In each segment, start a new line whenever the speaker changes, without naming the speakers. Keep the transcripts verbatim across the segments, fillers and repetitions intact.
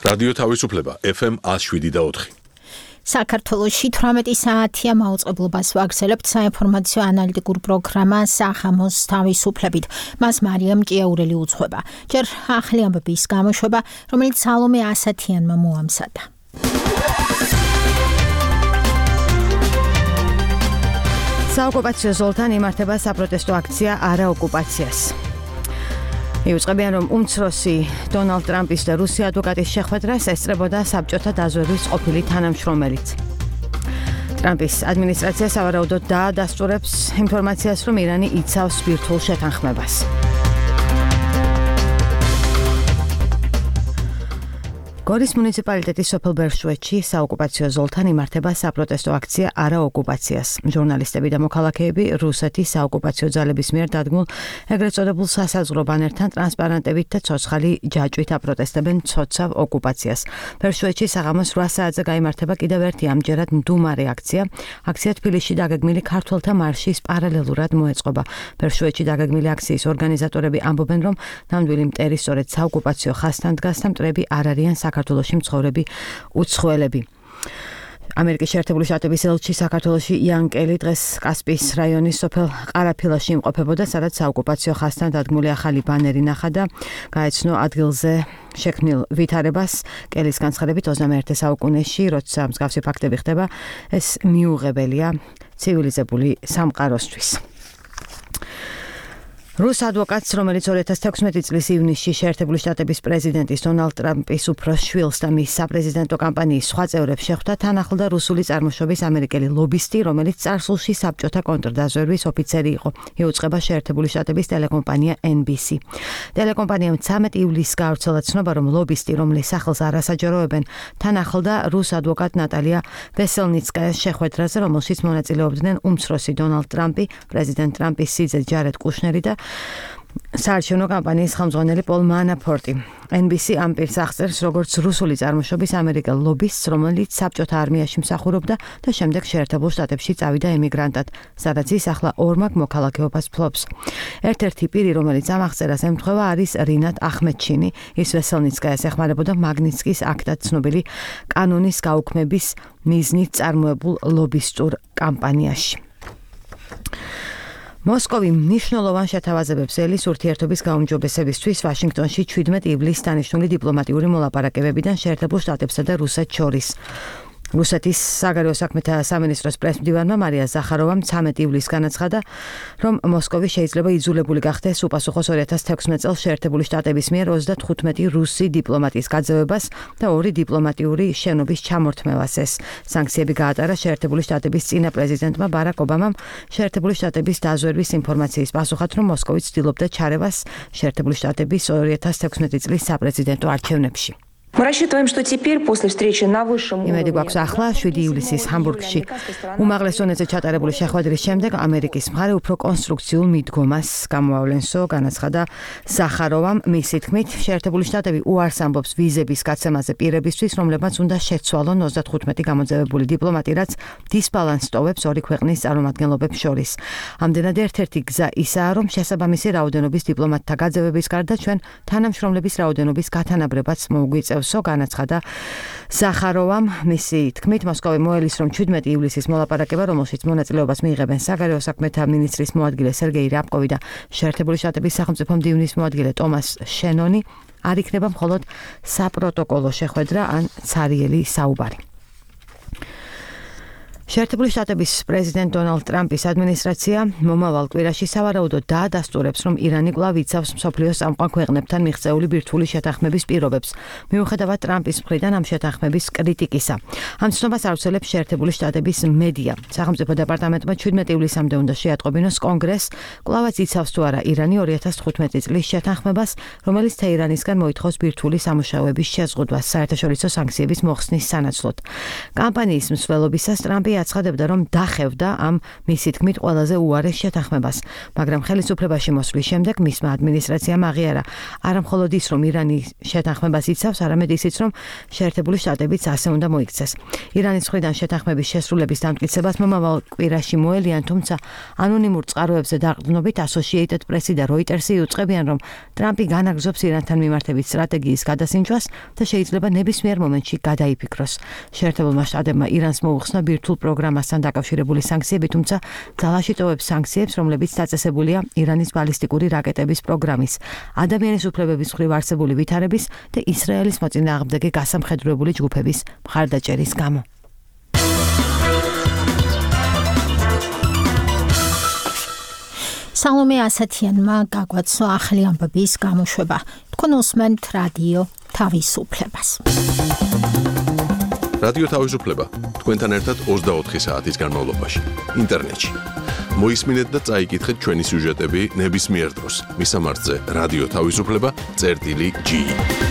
რადიო თავისუფლება ეფ ემ one oh seven და four.
საქართველოში თვრამეტი საათია მაუწყებლობას ვაგრძელებთ საინფორმაციო ანალიტიკურ პროგრამა სახამოს თავისუფლებით. მას მარიამ ჭიაურელი უძღვება. ჯერ ახალი ამბების გამოშვება, რომელიც სალომე ასათიანმა მოამზადა.
საოკუპაციო ზოლთან იმართება საპროტესტო აქცია არა ოკუპაციას. იუწყებიან, რომ უმცროსი დონალდ ტრამპის და რუსი ადვოკატის შეხვედრას ესწრებოდა საბჭოთა დაზვერვის ყოფილი თანამშრომელიც. ტრამპის ადმინისტრაცია სავარაუდოდ დაადასტურებს ინფორმაციას, რომ ირანი იცავს ბირთვულ შეთანხმებას. გორის მუნიციპალიტეტის სოფელ ბერშვეთში საოკუპაციო ზოლთან იმართება საპროტესტო აქცია არა ოკუპაციას. ჟურნალისტები და მოქალაქეები რუსეთის საოკუპაციო ძალების მიერ დადგმულ ეგრეთ წოდებულ სასაზღვრო ბანერთან ტრანსპარანტებით და ცოცხალი ჯაჭვით აპროტესტებენ ცოცავ ოკუპაციას. ბერშვეთში საღამოს რვა საათზე გაიმართება კიდევ ერთი ამჯერად მდუმარე აქცია. აქცია თბილისში დაგეგმილი ქართველთა მარშის პარალელურად მოეწყობა. ბერშვეთში დაგეგმილი აქციის ორგანიზატორები ამბობენ, რომ ნამდვილი მტერი სწორედ საოკუპაციო ხაზთან დგას და მტრები არ არიან საქართველოში მცხოვრები უცხოელები. ამერიკის შეერთებული შტატების ელჩი საქართველოში იან კელი დღეს კასპიის რაიონის სოფელ ყარაფილაში იმყოფებოდა, სადაც საოკუპაციო ხაზთან დადგმული ახალი ბანერი ნახა და გაეცნო ადგილზე შექმნილ ვითარებას. კელის განცხადებით ოცდამეერთე საუკუნეში, როცა მსგავსი ფაქტები ხდება, ეს მიუღებელია ცივილიზებული სამყაროსთვის. რუს ადვოკატს, რომელიც ორი ათას თექვსმეტი წლის ივნისში შეერთებული შტატების პრეზიდენტის დონალდ ტრამპის უფროს შვილს და მის საპრეზიდენტო კამპანიის სხვა წევრებს შეხვდა, თან ახლდა რუსული წარმოშობის ამერიკელი ლობისტი, რომელიც წარსულში საბჭოთა კონტრდაზვერვის ოფიცერი იყო. იუწყება შეერთებული შტატების ტელეკომპანია ენ ბი სი. ტელეკომპანიამ ცამეტი ივლისს გაავრცელა ცნობა, რომ ლობისტი, რომლის სახელს არ ასაჯაროებენ, თან ახლდა რუს ადვოკატ ნატალია ვესელნიცკაიას შეხვედრაზე, რომელშიც მონაწილეობდნენ უმცროსი დონალდ ტრამპი, პრეზიდენტ ტრამპის სიძე ჯარედ კუშნერი და საარჩევნო კამპანიის ხელმძღვანელი პოლ მანაფორტი. ენ ბი სი ამ პირს აღწერს, როგორც რუსული წარმოშობის ამერიკელ ლობისტს, რომელიც საბჭოთა არმიაში მსახურობდა და შემდეგ შეერთებულ შტატებში წავიდა ემიგრანტად, სადაც ის ახლა ორმაგ მოქალაქეობას ფლობს. ერთ-ერთი პირი, რომელიც ამ აღწერას ემთხვევა, არის რინატ ახმედჩინი. ის ვესელნიცკაიას ეხმარებოდა მაგნიცკის აქტად ცნობილი კანონის გაუქმების მიზნით წარმოებულ ლობისტურ კამპანიაში. მოსკოვი მნიშვნელოვან შეთავაზებებს ელის ურთიერთობის გაუმჯობესებისთვის ვაშინგტონში შვიდმეტი ივლისს დანიშნული დიპლომატიური მოლაპარაკებებიდან შეერთებულ შტატებსა და რუსეთს შორის. რუსეთის საგარეო საქმეთა სამინისტროს პრესმდივანმა მარია ზახაროვამ ცამეტი ივლისს განაცხადა, რომ მოსკოვი შეიძლება იძულებული გახდეს უპასუხოს ორი ათას თექვსმეტ წელს შეერთებული შტატების მიერ ოცდათხუთმეტი რუსი დიპლომატის გაძევებას და ორი დიპლომატიური შენობის ჩამორთმევას. ეს სანქციები გაატარა შეერთებული შტატების წინა პრეზიდენტმა ბარაკ ობამამ შეერთებული შტატების დაზვერვის ინფორმაციის პასუხად, რომ მოსკოვი ცდილობდა ჩარევას შეერთებული შტატების ორი ათას თექვსმეტი წლის საპრეზიდენტო არჩევნებში.
Мы рассчитываем, что теперь после встречи на высшем уровне.
იმედი გვაქვს ახლა შვიდი ივლისის ჰამბურგში უმაღლეს დონეზე ჩატარებული შეხვედრის შემდეგ ამერიკის მხარე უფრო კონსტრუქციულ მიდგომას გამოავლენსო, განაცხადა ზახაროვამ. მისი თქმით, შეერთებული შტატები უარს ამბობს ვიზების გაცემაზე პირებისთვის, რომლებმაც უნდა შეცვალონ ოცდათხუთმეტი გამოძევებული დიპლომატი, რაც დისბალანსს ტოვებს ორი ქვეყნის წარმომადგენლობებს შორის. ამდენად ერთ-ერთი გზა ისაა, რომ შესაბამისი რაოდენობის დიპლომატთა გაძევების გარდა ჩვენ თანამშრომლების რაოდენობის გათანაბრებაც მოუგვიწევს. განაცხადა ზახაროვამ. მისი თქმით, მოსკოვი მოელის, რომ შვიდმეტი ივლისის მოლაპარაკება, რომელშიც მონაწილეობას მიიღებენ საგარეო საქმეთა მინისტრის მოადგილე სერგეი რაბკოვი და შეერთებული შტატების სახელმწიფო მდივნის მოადგილე ტომას შენონი, არ იქნება მხოლოდ საპროტოკოლო შეხვედრა ან ცარიელი საუბარი. შეერთებული შტატების პრეზიდენტ დონალდ ტრამპის ადმინისტრაცია მომავალ კვირაში სავარაუდოდ დაადასტურებს, რომ ირანი კვლავ იცავს მსოფლიოს წამყვან ქვეყნებთან მიღწეული ბირთვული შეთანხმების პირობებს, მიუხედავად ტრამპის მხრიდან ამ შეთანხმების კრიტიკისა. ამ ცნობას ავრცელებს შეერთებული შტატების მედია. სახელმწიფო დეპარტამენტმა შვიდმეტი ივლისამდე უნდა შეატყობინოს კონგრესს, კვლავაც იცავს თუ არა ირანი ორი ათას თხუთმეტი წლის შეთანხმებას, რომელიც თეირანისგან მოითხოვს ბირთვული სამუშაოების შეზღუდვას საერთაშორისო სანქციების მოხსნის სანაცვლოდ. კამპანიის მსვლელობისას ტრამპი აცხადებდა, რომ დახევდა ამ მისი თქმით ყველაზე უარეს შეთანხმებას, მაგრამ ხელისუფლებაში მოსვლის შემდეგ მისმა ადმინისტრაციამ აღიარა არა მხოლოდ ის, რომ ირანი შეთანხმებას იცავს, არამედ ისიც, რომ შეერთებული შტატებიც ასე უნდა მოიქცეს. ირანის მხრიდან შეთანხმების შესრულების დამტკიცებას მომავალ კვირაში მოელიან, თუმცა ანონიმურ წყაროებზე დაყრდნობით Associated Press და Reuters-ი უწყებიან, რომ ტრამპი განაგრძობს ირანთან მიმართებით სტრატეგიის გადასინჯვას და შეიძლება ნებისმიერ მომენტში გადაიფიქროს. შეერთებულმა შტატებმა ირანს მოუხსნა ბირთვულ პროგრამასთან დაკავშირებული სანქციები, თუმცა ძალაში ტოვებს სანქციებს, რომლებიც დაწესებულია ირანის ბალისტიკური რაკეტების პროგრამის, ადამიანის უფლებების მხრივ არსებული ვითარების და ისრაელის მოწინააღმდეგე გასამხედროებული ჯგუფების მხარდაჭერის გამო.
სალომე ასათიანმა გაგვაცნო ახალი ამბების გამოშვება. თქვენ უსმენთ რადიო თავისუფლებას.
რადიო თავისუფლება თქვენთან ერთად ოცდაოთხი საათის განმავლობაში ინტერნეტში. მოისმინეთ და წაიკითხეთ ჩვენი სიუჟეტები ნებისმიერ დროს მისამართზე რადიო თავისუფლება წერტილი ჯი.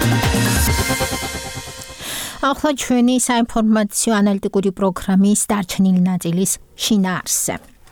ახლა ჩვენი საინფორმაციო ანალიტიკური პროგრამის დარჩენილი ნაწილის შინაარსზე.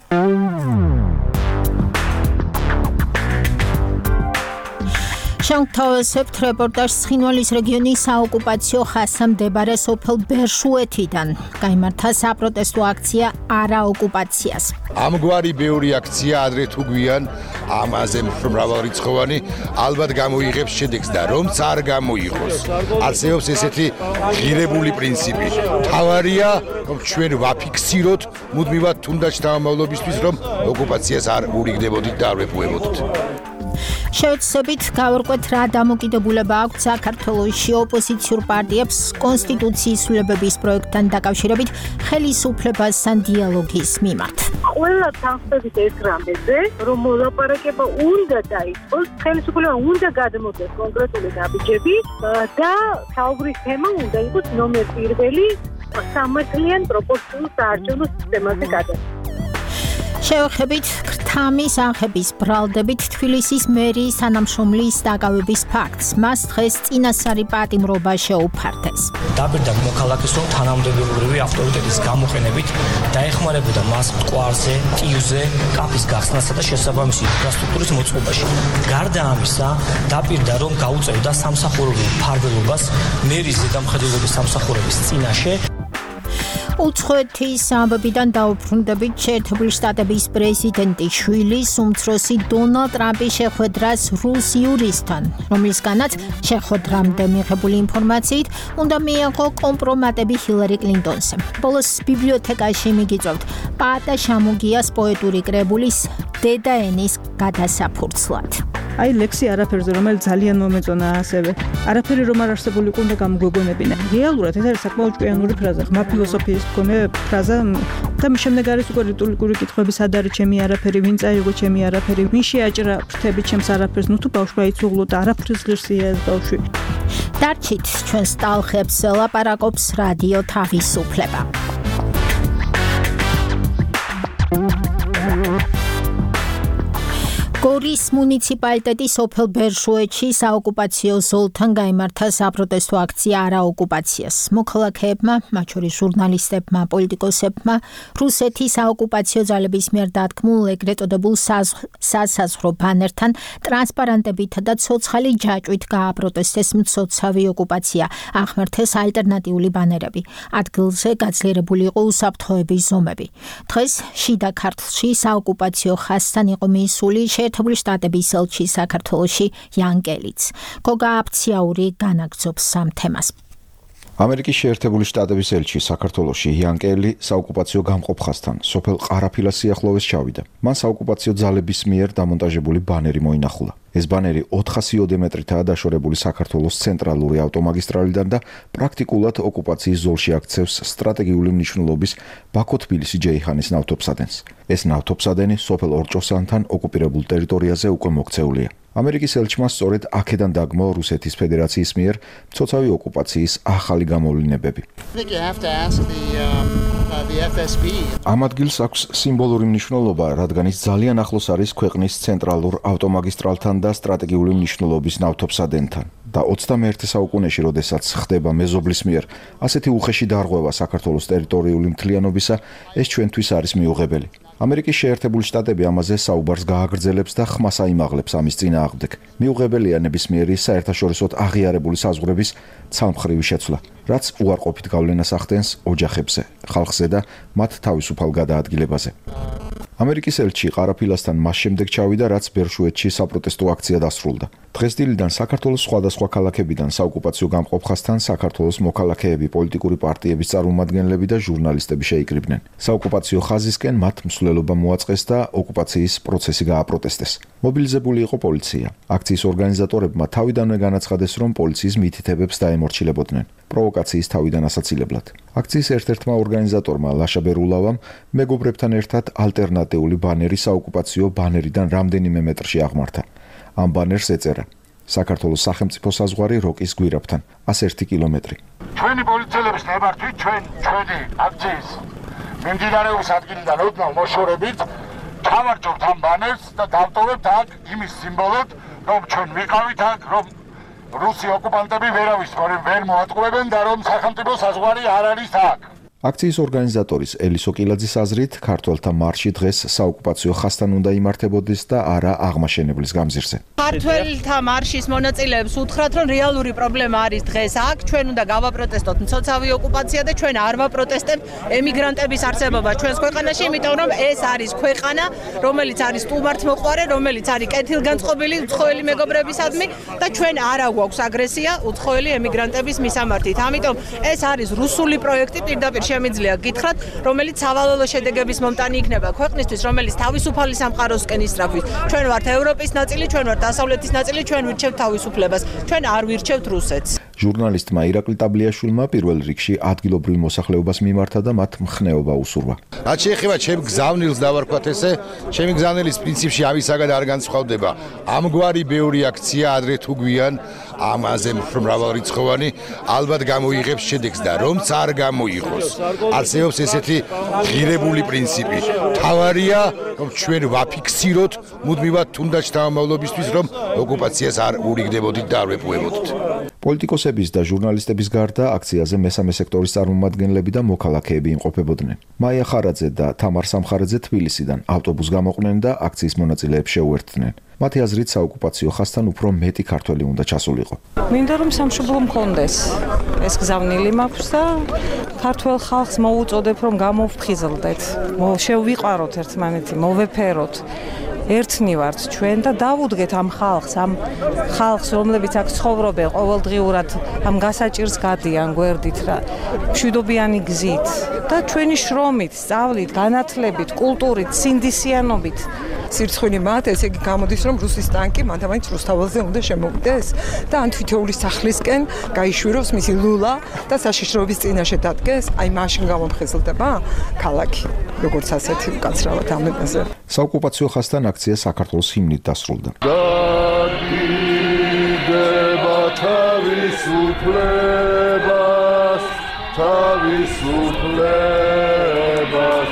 შევთავაზებთ რეპორტაჟს ცხინვალის რეგიონის საოკუპაციო ხაზზე მდებარე სოფელ ბერშუეთიდან. გაიმართა საპროტესტო აქცია არა ოკუპაციას.
ამგვარი ბევრი აქცია ადრე თუ გვიან ამაზე მრავალრიცხოვანი ალბათ გამოიღებს შედეგს და რომც არ გამოიღოს. არსებობს ესეთი ღირებული პრინციპი. თავარია რომ ჩვენ ვაფიქსიროთ მუდმივად თუნდაც შთამომავლობისთვის რომ ოკუპაციას არ ურიგდებოდით და არ ვეპუებოდით. შევეცდებით გავარკვეთ რა დამოკიდებულება აქვს საქართველოში ოპოზიციურ პარტიებს კონსტიტუციის ცვლილებების პროექტთან დაკავშირებით ხელისუფლებასთან დიალოგის მიმართ.
ყველა თანხმდებით ეს რამეზე, რომ მოლაპარაკება უნდა დაიწყოს, ხელისუფლება უნდა გადმოდეს კონკრეტული ნაბიჯები და საუბრის თემა უნდა იყოს ნომერ პირველი სამართლიან პროპორციულ საარჩევნო სისტემაზე გადასვლა. შევეხებით ქრთამის აღების ბრალდებით თბილისის მერიის თანამშრომლის დაკავების ფაქტს. მას დღეს წინასწარი პატიმრობა შეუფარდეს.
დაბერდა მოქალაქეს, რომ თანამდებობრივი ავტორიტეტის გამოყენებით დაეხმარებოდა მას მტკვარზე, ტიუზე, კაფის გახსნასა და შესაბამისი ინფრასტრუქტურის მოწყობაში. გარდა ამისა, დაპირდა, რომ გაუწევდა სამსახურებრივ მფარველობას მერიის ზედამხედველობის სამსახურების წინაშე. უცხოეთის ამბებიდან დაუბრუნდებით შეერთებული შტატების პრეზიდენტის შვილის უმცროსი დონალდ ტრამპის შეხვედრას რუს იურისტთან, რომლისგანაც შეხვედრამდე მიღებული ინფორმაციით უნდა მიეღო კომპრომატები ჰილარი კლინტონზე. ბოლოს ბიბლიოთეკაში მიგიწევთ პაატა შამუგიას პოეტური კრებულის დედა ენის გადასაფურცლად.
აი ლექსი არაფერზე, რომელიც ძალიან მომეწონა ასევე. არაფერი რომ არ არსებულიყო უნდა გამოგვეგონებინა. რეალურად ეს არის საკმაოდ ჭკვიანური ფრაზა, ღრმა ფილოსოფიის მქონე ფრაზა და მის შემდეგ არის უკვე რიტორიკული კითხვები, სად არის ჩემი არაფერი, ვინ წაიღო ჩემი არაფერი, ვინ შეაჭრა ფრთები ჩემს არაფერს, ნუ თუ ბავშვი აიცუღლო და არაფრის ღირსია ეს ბავშვი.
დარჩით ჩვენს ტალხებს ლაპარაკობს რადიო თავისუფლება. გორის მუნიციპალიტეტის სოფელ ბერშუეთში საოკუპაციო ზოლთან გაიმართა საპროტესტო აქცია არა ოკუპაციას. მოქალაქეებმა, მათ შორის ჟურნალისტებმა, პოლიტიკოსებმა რუსეთის საოკუპაციო ძალების მიერ დადგმულ ეგრეთ წოდებულ სასაზღვრო ბანერთან ტრანსპარანტებითა და ცოცხალი ჯაჭვით გააპროტესტეს მცოცავი ოკუპაცია, აღმართეს ალტერნატიული ბანერები. ადგილზე გაძლიერებული იყო უსაფრთხოების ზომები. დღეს შიდა ქართლში საოკუპაციო ხაზთან იყო მიისული შეერთებული შტატების ელჩი საქართველოში იან კელიც. გოგა აფციაური განაგრძობს სამ თემას.
ამერიკის შეერთებული შტატების ელჩი საქართველოში იან კელი საოკუპაციო გამყოფ ხაზთან სოფელ ყარაფილას სიახლოვეს ჩავიდა. მან საოკუპაციო ძალების მიერ დამონტაჟებული ბანერი მოინახულა. ეს ბანერი ოთხასი მეტრითაა დაშორებული საქართველოს ცენტრალური ავტომაგისტრალიდან და პრაქტიკულად ოკუპაციის ზოლში აქცევს სტრატეგიული მნიშვნელობის ბაქო-თბილისი-ჯეიჰანის ნავთობსადენს. ეს ნავთობსადენი სოფელ ორჭოსანთან ოკუპირებულ ტერიტორიაზე უკვე მოქცეულია. ამერიკის ელჩმა სწორედ აქედან დაგმო რუსეთის ფედერაციის მიერ მცოცავი ოკუპაციის ახალი გამოვლინებები. ამ ადგილს აქვს სიმბოლური მნიშვნელობა, რადგან ის ძალიან ახლოს არის ქვეყნის ცენტრალურ ავტომაგისტრალთან და სტრატეგიული მნიშვნელობის ნავთობსადენთან. და ოცდამეერთე საუკუნეში, როდესაც ხდება მეზობლის მიერ ასეთი უხეში დარღვევა საქართველოს ტერიტორიული მთლიანობისა, ეს ჩვენთვის არის მიუღებელი. ამერიკის შეერთებული შტატები ამაზე საუბარს გააგრძელებს და ხმას აიმაღლებს ამის წინააღმდეგ. მიუღებელია ნებისმიერი საერთაშორისოდ აღიარებული საზღვრების ცალმხრივი შეცვლა, რაც უარყოფით გავლენას ახდენს ოჯახებზე, ხალხზე და მათ თავისუფალ გადაადგილებაზე. ამერიკის ელჩი ყარაფილასთან მას შემდეგ ჩავიდა, რაც ბერშუეთში საპროტესტო აქცია დასრულდა. დღეს დილიდან საქართველოს სხვადასხვა ქალაქებიდან საოკუპაციო გამყოფხასთან საქართველოს მოქალაქეები, პოლიტიკური პარტიების წარმომადგენლები და ჟურნალისტები შეიკრიბნენ. საოკუპაციო ხაზისკენ მათ მსვლელობა მოაწყეს და ოკუპაციის პროცესი გააპროტესტეს. მობილიზებული იყო პოლიცია. აქციის ორგანიზატორებმა თავიდანვე განაცხადეს, რომ პოლიციის მითითებებს დაემორჩილებოდნენ. პროვოკაციის თავიდან ასაცილებლად. აქციის ერთ-ერთმა ორგანიზატორმა ლაშა ბერულავამ მეგობრებთან ერთად ალტერნატიული ბანერი საოკუპაციო ბანერიდან რამდენიმე მეტრში აღმართა. ამ ბანერს ეწერა: საქართველოს სახელმწიფო საზღვარი როკის გვირაბთან, ას ერთი კილომეტრი.
ჩვენი პოლიციელების ნებართვით ჩვენ ჩვენი აქციის მიმდინარეობის ადგილიდან ოდნავ მოშორებით ჩავარჯობთ ამ ბანერს და დავტოვებთ აქ იმის სიმბოლოდ, რომ ჩვენ ვიყავით აქ, რომ რუსი ოკუპანტები ვერავის ვერ მოატყუებენ და რომ სახელმწიფო საზღვარი არ არის აქ.
აქციის ორგანიზატორის ელისო კილაძის აზრით, ქართველთა მარში დღეს საოკუპაციო ხაზთან უნდა იმართებოდეს და არა აღმაშენებლის გამზირზე.
ქართველთა მარშის მონაწილეებს უთხრათ, რომ რეალური პრობლემა არის დღეს აქ, ჩვენ უნდა გავაპროტესტოთ მცოცავი ოკუპაცია და ჩვენ არ ვაპროტესტებთ ემიგრანტების არსებობა ჩვენს ქვეყანაში, იმიტომ რომ ეს არის ქვეყანა, რომელიც არის სტუმართმოყვარე, რომელიც არის კეთილგანწყობილი უცხოელი მეგობრებისადმი და ჩვენ არა გვაქვს აგრესია უცხოელი ემიგრანტების მისამართით. ამიტომ ეს არის რუსული პროექტი, პირდაპირ შემიძლია გითხრათ, რომელიც სავალალო შედეგების მომტანი იქნება ქვეყნისთვის, რომელიც თავისუფალი სამყაროსკენ ისწრაფვის. ჩვენ ვართ ევროპის ნაწილი, ჩვენ ვართ დასავლეთის ნაწილი, ჩვენ ვირჩევთ თავისუფლებას, ჩვენ არ ვირჩევთ რუსეთს.
ჟურნალისტმა ირაკლი ტაბლიაშვილმა პირველ რიგში ადგილობრივ მოსახლეობას მიმართა და მათ მხნეობა უსურვა.
რაც შეეხება ჩემ გზავნილს დავარქვათ ესე, ჩემი გზავნილის პრინციპში ამისაგან არ განსხვავდება. ამგვარი ბევრი აქცია ადრე თუ გვიან ამაზე მრავალრიცხოვანი ალბათ გამოიღებს შედეგს და რომც არ გამოიღოს. არსებობს ესეთი ღირებული პრინციპი. თავარია, რომ ჩვენ ვაფიქსიროთ მუდმივად თუნდაც შთამომავლობისთვის, რომ ოკუპაციას არ ურიგდებოდით და არ ვეპუებოდით.
პოლიტიკოსების და ჟურნალისტების გარდა აქციაზე მესამე სექტორის წარმომადგენლები და მოქალაქეები იმყოფებოდნენ. მაია ხარაძე და თამარ სამხარაძე თბილისიდან ავტობუსს გამოყვნენ და აქციის მონაწილეებს შეუერთდნენ. მათი აზრით საოკუპაციო ხაზთან უფრო მეტი ქართველი უნდა ჩასულიყო.
მინდა რომ სამშობლო მქონდეს. ეს გზავნილი მაქვს და ქართველ ხალხს მოუწოდებ რომ გამოვფხიზლდეთ. შევიყვაროთ ერთმანეთი, მოვეფეროთ. ერთნი ვართ ჩვენ და დავუდგეთ ამ ხალხს, ამ ხალხს, რომლებიც აქ ცხოვრობენ ყოველდღიურად, ამ გასაჭირს გადიან გვერდით რა, მშვიდობიანი გზით და ჩვენი შრომით, სწავლით, განათლებით, კულტურით, სინდისიანობით.
სირცხვინი მათ, ესე იგი გამოდის, რომ რუსის ტანკი მანდ-ამაინც რუსთაველზე უნდა შემოვიდეს და ან თითოეული სახლისკენ გაიშვიროს მისი ლულა და საშიშროების წინაშე დადგეს, აი მაშინ გამომხიზლდება ქალაქი, როგორც ასეთი უკაცრავად ამბებზე.
საოკუპაციო ხაზთან აქცია საქართველოს ჰიმნით დასრულდა.
დაგიდება თავისუფლებას, თავისუფლებას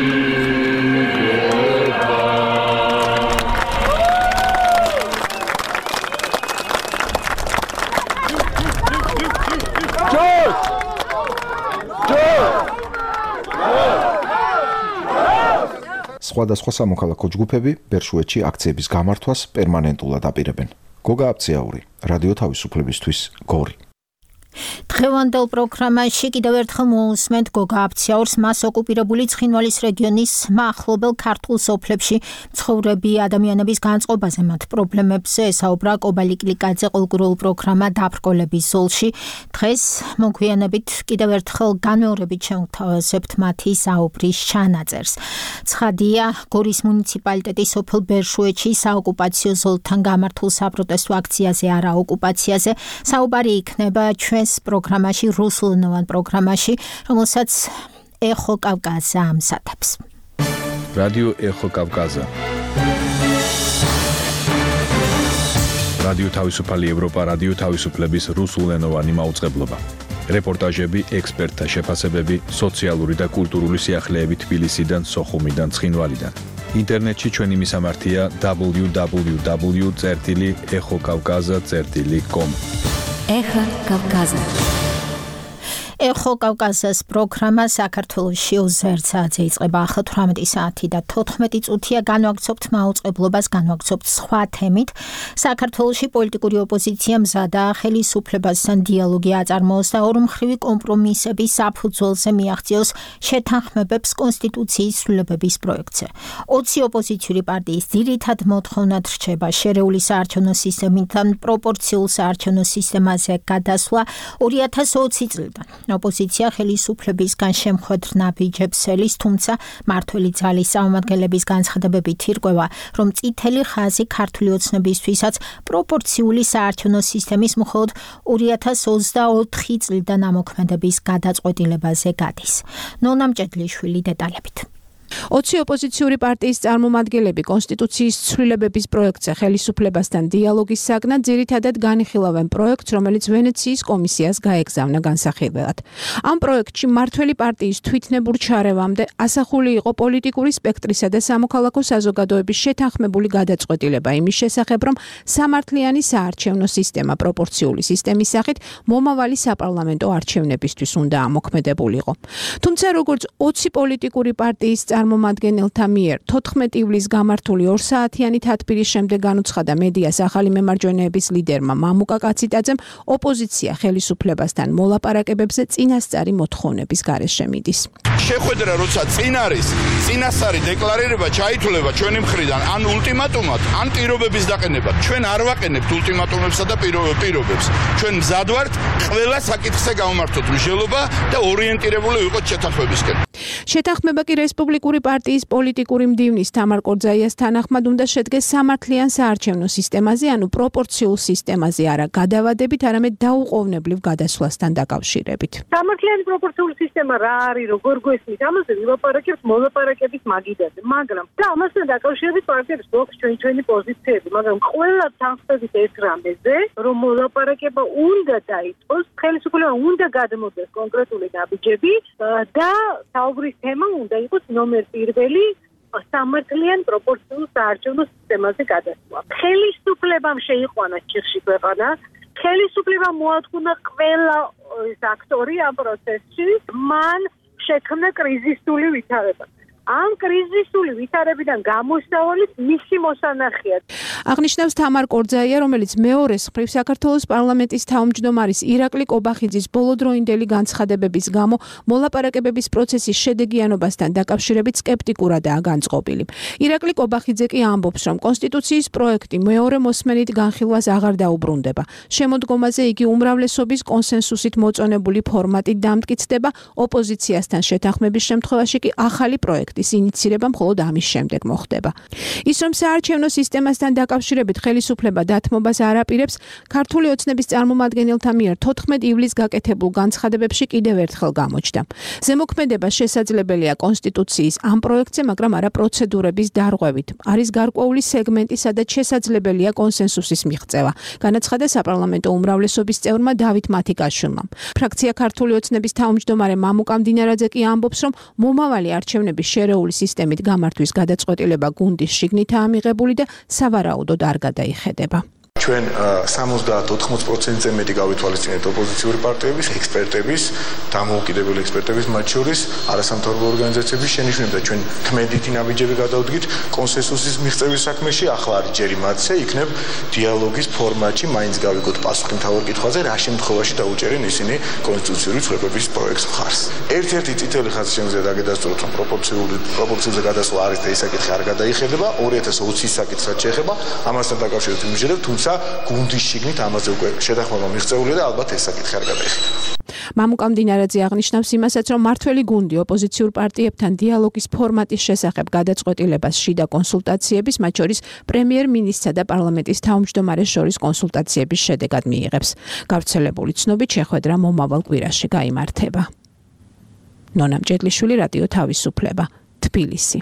სხვადასხვა სამოქალაქო ჯგუფები ბერშუეთში აქციების გამართვას პერმანენტულად აპირებენ. გოგა აბციაური, რადიო თავისუფლებისთვის, გორი.
დღევანდელ პროგრამაში კიდევ ერთხელ მოусმენთ გოგა აბციაურს, მას ოკუპირებული ცხინვალის რეგიონის მახლობელ ქართულ სოფლებში მცხოვრები ადამიანების განწყობაზე, მათ პრობლემებზე ესაუბრა კობალი კლიკაძე ყოველკვირეულ პროგრამა დაბრკოლების ზოლში. დღეს მოგვიანებით კიდევ ერთხელ განმეორებით შევთავაზებთ მათი საუბრის ჩანაწერს. ცხადია, გორის მუნიციპალიტეტის სოფელ ბერშუეთში საოკუპაციო ზოლთან გამართულ საპროტესტო აქციაზე, არა ოკუპაციაზე, საუბარი იქნება ჩვენ პროგრამაში, რუსულენოვან პროგრამაში, რომელსაც ეხო კავკაზა ამსათებს.
რადიო ეხო კავკაზა. რადიო თავისუფალი ევროპა, რადიო თავისუფლების რუსულენოვანი მაუწყებლობა. რეპორტაჟები, ექსპერტთა შეფასებები, სოციალური და კულტურული სიახლეები თბილისიდან, სოხუმიდან, ცხინვალიდან. ინტერნეტში ჩვენი მისამართია double-u double-u double-u წერტილი exokavkaza წერტილი com.
Ეხო კავკაზა. ეხო კავკაზას პროგრამა საქართველოში ოცდაერთი საათზე იწყება. ახლა თვრამეტი საათი და თოთხმეტი წუთია განვაგრძობთ მაუწყებლობას, განვაგრძობთ სხვა თემით. საქართველოში პოლიტიკური ოპოზიცია მზადა ხელისუფლებასთან დიალოგი აწარმოოს და ორმხრივი კომპრომისების საფუძველზე მიაღწიოს შეთანხმებებს კონსტიტუციის ცვლილებების პროექტზე. ოცი ოპოზიციური პარტიის ძირითად მოთხოვნად რჩება შერეული საარჩევნო სისტემიდან პროპორციულ საარჩევნო სისტემაზე გადასვლა ორი ათას ოცი წლიდან. ოპოზიცია ხელისუფლებისგან შემხვედრ ნაბიჯებს ელის, თუმცა მართველი ძალის წარმომადგენლების განცხადებებით ირკვევა, რომ წითელი ხაზი ქართული ოცნებისთვისაც პროპორციული საარჩევნო სისტემის მხოლოდ ორი ათას ოცდაოთხი წლიდან ამოქმედების გადაწყვეტილებაზე გადის. ნონა მჭედლიშვილი დეტალებით.
ოცი ოპოზიციური პარტიის წარმომადგენლები კონსტიტუციის ცვლილებების პროექტზე ხელისუფლებასთან დიალოგის საგნად ძირითადად განიხილავენ პროექტს, რომელიც ვენეციის კომისიას გაეგზავნა განსახილველად. ამ პროექტში მართველი პარტიის თვითნებურ ჩარევამდე ასახული იყო პოლიტიკური სპექტრისა და სამოქალაქო საზოგადოების შეთანხმებული გადაწყვეტილება იმის შესახებ, რომ სამართლიანი საარჩევნო სისტემა პროპორციული სისტემის სახით მომავალი საპარლამენტო არჩევნებისთვის უნდა ამოქმედებულიყო. თუმცა როგორც ოცი პოლიტიკური პარტიის წარმომადგენელთა მიერ თოთხმეტი ივლისს გამართული ორსაათიანი თათბირის შემდეგ განუცხადა მედიას ახალი მემარჯვენეების ლიდერმა მამუკა კაციტაძემ, ოპოზიცია ხელისუფლებასთან მოლაპარაკებებზე წინასწარი მოთხოვნების გარეშე მიდის.
შეხვედრა როცა წინ არის, წინასწარი დეკლარირება ჩაითვლება ჩვენი მხრიდან ან ულტიმატუმად, ან პირობების დაყენებად. ჩვენ არ ვაყენებთ ულტიმატუმებსა და პირობებს. ჩვენ მზად ვართ ყველა საკითხზე გავმართოთ მსჯელობა და ორიენტირებული ვიყოთ შეთანხმებისკენ.
შეთანხმება კი რესპუბლიკური პარტიის პოლიტიკური მდივნის თამარ კორძაიას თანახმად უნდა შედგეს სამართლიან საარჩევნო სისტემაზე, ანუ პროპორციულ სისტემაზე, არა გადავადებით, არამედ დაუყოვნებლივ გადასვლასთან დაკავშირებით.
სამართლიანი პროპორციული სისტემა რა არის, როგორ გვესმის, ამაზე ვილაპარაკებთ მოლაპარაკების მაგიდაზე, მაგრამ და ამასთან დაკავშირებით პარტიებს გვაქვს ჩვენი ჩვენი პოზიციები, მაგრამ ყველა თანხმდებით ეს რამეზე, რომ მოლაპარაკება უნდა დაიწყოს, ხელისუფლება უნდა გადმოდეს კონკრეტული ნაბიჯები და საუბრის თემა უნდა იყოს ნომერ პირველი სამართლიან პროპორციულ საარჩევნო სისტემაზე გადასვლა. ხელისუფლებამ შეიყვანა ჩიხში ქვეყანა, ხელისუფლებამ მოადგუნა ყველა აქტორი ამ პროცესში, მან შექმნა კრიზისული ვითარება. ამ კრიზისული ვითარებიდან გამოსავალიც მისი მოსანახია.
აღნიშნავს თამარ კორძაია, რომელიც მეორეს მხრივ საქართველოს პარლამენტის თავმჯდომარის ირაკლი კობახიძის ბოლოდროინდელი განცხადებების გამო მოლაპარაკებების პროცესის შედეგიანობასთან დაკავშირებით სკეპტიკურადაა განწყობილი. ირაკლი კობახიძე კი ამბობს, რომ კონსტიტუციის პროექტი მეორე მოსმენით განხილვას აღარ დაუბრუნდება. შემოდგომაზე იგი უმრავლესობის კონსენსუსით მოწონებული ფორმატით დამტკიცდება, ოპოზიციასთან შეთანხმების შემთხვევაში კი ახალი პროექტის ინიცირება მხოლოდ ამის შემდეგ მოხდება. ის რომ საარჩევნო სისტემასთან დაკავშირებით ხელისუფლება დათმობას არ აპირებს, ქართული ოცნების წარმომადგენელთა მიერ თოთხმეტი ივლისს გაკეთებულ განცხადებებში კიდევ ერთხელ გამოჩნდა. ზემოქმედება შესაძლებელია კონსტიტუციის ამ პროექტზე, მაგრამ არა პროცედურების დარღვევით. არის გარკვეული სეგმენტი, სადაც შესაძლებელია კონსენსუსის მიღწევა, განაცხადა საპარლამენტო უმრავლესობის წევრმა დავით მათიკაშვილმა. ფრაქცია ქართული ოცნების თავმჯდომარე მამუკა მდინარაძე კი ამბობს, რომ მომავალი არჩევნების შერეული სისტემით გამართვის გადაწყვეტილება გუნდის შიგნითაა მიღებული და სავარაუდოდ არ გადაიხედება.
ჩვენ სამოცდაოთხ პროცენტზე მეტი გავითვალისწინეთ ოპოზიციური პარტიების, ექსპერტების, დამოუკიდებელი ექსპერტების, მათ შორის არასამთავრობო ორგანიზაციების შენიშვნები და ჩვენ თქმედითი ნაბიჯები გადავდგით კონსენსუსის მიღწევის საქმეში. ახლა არის ჯერი მათზე, იქნებ დიალოგის ფორმატში მაინც გავიგოთ პასუხი მთავარ კითხვაზე, რა შემთხვევაში დაუჭერენ ისინი კონსტიტუციური ცვლილებების პროექტს მხარს. ერთ-ერთი წითელი ხაზი შემიძლია დაგედასწროთ, რომ პროპორციული პროპორციულზე გადასვლა არის და ეს საკითხი არ გადაიხედება. ორი ათას ოცის საკითხსაც შეეხება, ამასთან დაკავშირებით ვიმსჯელებ, თუმცა გუნდის შიგნით ამაზე უკვე შეთანხმება მიღწეულია და ალბათ ეს საკითხი არ გადაიხადა.
მამუკა მდინარაძე აღნიშნავს იმასაც, რომ მართველი გუნდი ოპოზიციურ პარტიებთან დიალოგის ფორმატის შესახებ გადაწყვეტილებას შიდა კონსულტაციების, მათ შორის პრემიერ-მინისტრსა და პარლამენტის თავმჯდომარეს შორის კონსულტაციების შედეგად მიიღებს. გავრცელებული ცნობით შეხვედრა მომავალ კვირაში გაიმართება. ნონა მჭედლიშვილი, რადიო თავისუფლება, თბილისი.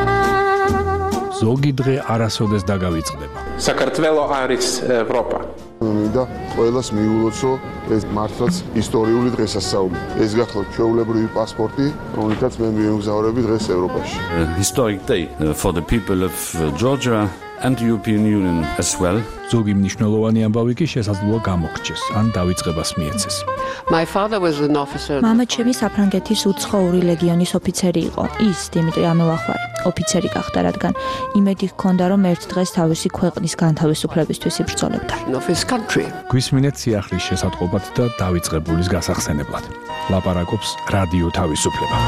ზოგი დღე არასოდეს დაგავიწყდება.
საქართველო არის ევროპა. მინდა ყველას მიულოცო ეს მართლაც ისტორიული დღესასწაული. ეს გახლავთ ჩვეულებრივი პასპორტი, რომელთაც მე მივემგზავრები დღეს ევროპაში.
Historic day for the people of Georgia and the European Union as well.
ზოგი მნიშვნელოვანი ამბავი კი შესაძლოა გამოგრჩეს, ან დავიწყებას მიეცეს.
My father was an officer.
მამა ჩემი საფრანგეთის უცხოური ლეგიონის ოფიცერი იყო. ის დიმიტრი ამელახვარი ოფიცერი გახდა, რადგან იმედი ჰქონდა, რომ ერთ დღეს თავისი ქვეყნის განთავისუფლებისთვის იბრძოლებდა.
გვისმინეთ სიახლის შესატყობად და დავიწყებულის გასახსენებლად. ლაპარაკობს რადიო თავისუფლება.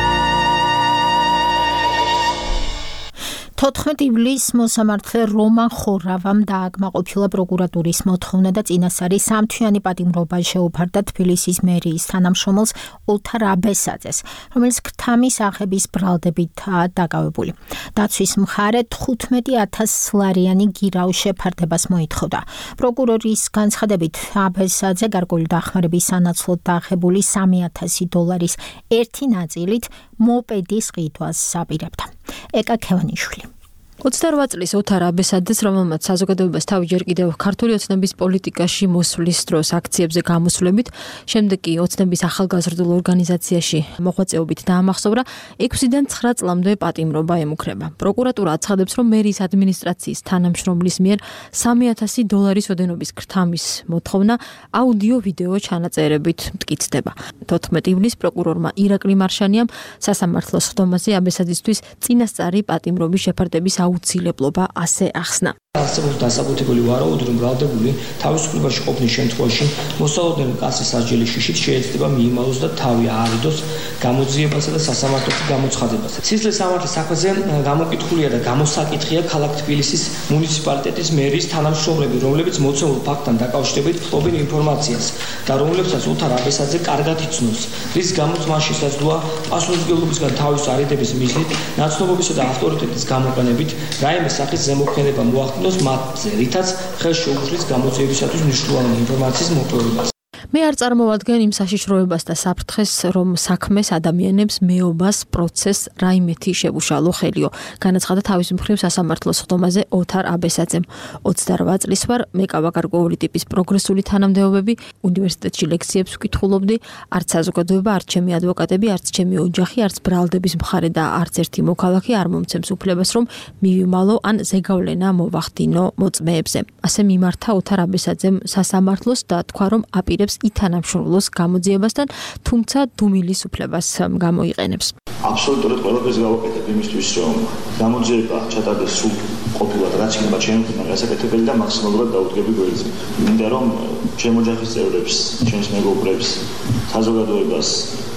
თოთხმეტ ივლისს მოსამართლე რომან ხორავამ დააკმაყოფილა პროკურატურის მოთხოვნა და წინასწარი სამთვიანი პატიმრობა შეუფარდა თბილისის მერიის თანამშრომელს ოთარ აბესაძეს, რომელიც ქრთამის აღების ბრალდებითაა დაკავებული. დაცვის მხარე თხუთმეტი ათას ლარიანი გირაუ შეფარდებას მოითხოვდა. პროკურორის განცხადებით, აბესაძე გარკვეული დახმარების სანაცვლოდ დაახებული სამი ათასი დოლარის ერთი ნაწილით მოპედის ყიდვას აპირებდა. ეკა ქევანიშვილი.
ოცდარვაათ წლის ოთარ აბესაძეს, რომელმაც საზოგადოებას თავი ჯერ კიდევ ქართული ოცნების პოლიტიკაში მოსვლის დროს აქციებზე გამოსვლებით, შემდეგ კი ოცნების ახალგაზრდულ ორგანიზაციაში მოღვაწეობით დაამახსოვრა, ექვსიდან ცხრა წლამდე პატიმრობა ემუქრება. პროკურატურა აცხადებს, რომ მერიის ადმინისტრაციის თანამშრომლის მიერ სამი ათასი დოლარის ოდენობის ქრთამის მოთხოვნა აუდიო-ვიდეო ჩანაწერებით მტკიცდება. თოთხმეტ ივლისს პროკურორმა ირაკლი მარშანიამ სასამართლოს ხდომაზე აბესაძისთვის წინასწარი პატიმრობის შეფარდების აუცილებლობა ასე ახსნა.
არსებობს დასაბუთებელი ვარაუდი, რომ ბრალდებული თავისუფლებაში ყოფნის შემთხვევაში მოსალოდნელი კაცის სასჯელის შიშით შეიძლება მიიმალოს და თავი აარიდოს გამოძიებასა და სასამართლოში გამოცხადებასა. სისხლის სამართლის საქმეზე გამოკითხულია და გამოსაკითხია ქალაქ თბილისის მუნიციპალიტეტის მერის თანამშრომლები, რომლებიც მოცემულ ფაქტთან დაკავშირებით ფლობენ ინფორმაციას და რომლებსაც ოთარ აბესაძე კარგად იცნობს, რის გამოც მას შესაძლოა პასუხისმგებლობისგან თავის არიდების მიზნით, ნაცნობობისა და ავტორიტეტის გამოყენებით რაიმე სახის ზემოქმედება მოახდინოს მათზე, რითაც ხელს შეუწყლის გამოძიებისათვის მნიშვნელოვანი ინფორმაციის მოპოვებას.
მე არ წარმოვადგენ იმ საშიშროებას და საფრთხეს, რომ საქმეს ადამიანებს მეობას პროცესს რაიმეთი შევუშალო ხელიო. განაცხადა თავის მხრივ სასამართლოს ხდომაზე ოთარ აბესაძემ. ოცდარვაათ წლის ვარ, მეკავა გარკვეული ტიპის პროგრესული თანამდებობები, უნივერსიტეტში ლექციებს ვკითხულობდი, არც საზოგადოება, არც ჩემი ადვოკატები, არც ჩემი ოჯახი, არც ბრალდების მხარე და არც ერთი მოქალაქე არ მომცემს უფლებას, რომ მივიმალო ან ზეგავლენა მოვახდინო მოწმეებზე. ასე მიმართა ოთარ აბესაძემ სასამართლოს და თქვა, რომ აპირებს ითანამშრომლოს გამოძიებასთან, თუმცა დუმილის უფლებას გამოიყენებს.
აბსოლუტურად ყველაფერს გავაკეთებ იმისთვის, რომ გამოძიება ჩატარდეს სულ ყოფილად, რაც იქნება ჩემი მხრიდან გასაკეთებელი და მაქსიმალურად დაუდგები გვერდზე. მინდა რომ ჩემ ოჯახის წევრებს, ჩემს მეგობრებს, საზოგადოებას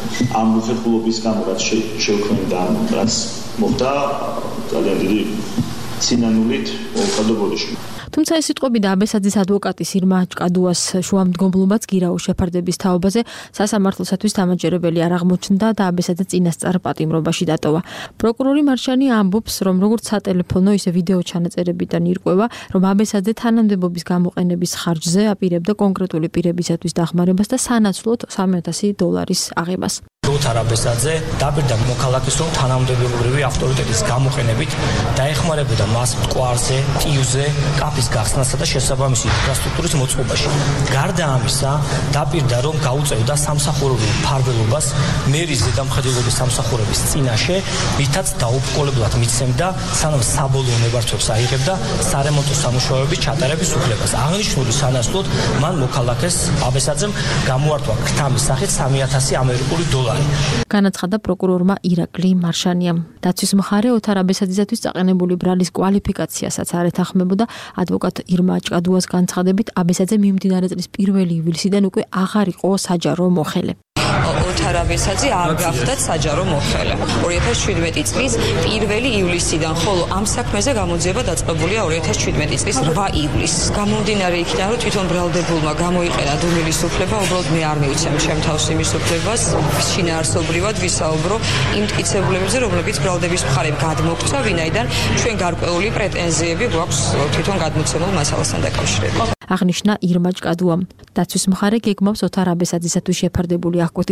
ამ უხერხულობის გამო რაც შევქმნი და რაც მოხდა ძალიან დიდი სინანულით მოვხადო ბოდიში.
თუმცა ეს სიტყვები და აბესაძის ადვოკატის ირმა ჭკადუას შუამდგომლობაც გირაუ შეფარდების თაობაზე სასამართლოსათვის დამაჯერებელი არ აღმოჩნდა და აბესაძე წინასწარ პატიმრობაში დატოვა. პროკურორი მარშანი ამბობს, რომ როგორც სატელეფონო, ისე ვიდეო ჩანაწერებიდან ირკვევა, რომ აბესაძე თანამდებობის გამოყენების ხარჯზე აპირებდა კონკრეტული პირებისათვის დახმარებას და სანაცვლოდ სამი ათასი დოლარის აღებას.
ოთარ აბესაძე დაპირდა მოქალაქეს, რომ თანამდებობრივი ავტორიტეტის გამოყენებით დაეხმარებოდა მას მტკვარზე, ტიუზე, კაფის გახსნასა და შესაბამისი ინფრასტრუქტურის მოწყობაში. გარდა ამისა, დაპირდა, რომ გაუწევდა სამსახურებრივ მფარველობას მერის ზედამხედველობის სამსახურების წინაშე, რითაც დაუბრკოლებლად მიცემდა, სანამ საბოლოო ნებართვებს აიღებდა სარემონტო სამუშაოების ჩატარების უფლებას. აღნიშნული სანაცვლოდ მან მოქალაქეს აბესაძემ გამოართვა ქრთამის სახით სამი ათასი ამერიკული დოლარი.
განაცხადა პროკურორმა ირაკლი მარშანიამ. დაცვის მხარე ოთარ აბესაძისათვის წაყენებული ბრალის კვალიფიკაციასაც არ ეთანხმებოდა. ადვოკატ ირმა ჭკადუას განცხადებით, აბესაძე მიმდინარე წლის პირველი ივლისიდან უკვე აღარ იყო საჯარო მოხელე.
ოთარ აბესაძე არ გახდათ საჯარო მოხელე. ორი ათას შვიდმეტი წლის პირველი ივლისიდან, ხოლო ამ საქმეზე გამოძიება დაწყებულია ორი ათას შვიდმეტი წლის რვა ივლისს. გამომდინარე იქიდან, რომ თვითონ ბრალდებულმა გამოიყენა დუმილის უფლება, უბრალოდ მე არ მივცემ ჩემ თავს იმის უფლებას, შინაარსობრივად ვისაუბრო იმ მტკიცებულებებზე, რომლებიც ბრალდების მხარემ გადმოგცა, ვინაიდან ჩვენ გარკვეული პრეტენზიები გვაქვს თვითონ გადმოცემულ მასალასთან დაკავშირებით.
აღნიშნა ირმა ჭკადუამ. დაცვის მხარე გეგმავს ოთარ აბესაძისათვის შეფარდებული აღკვეთის ღონისძიება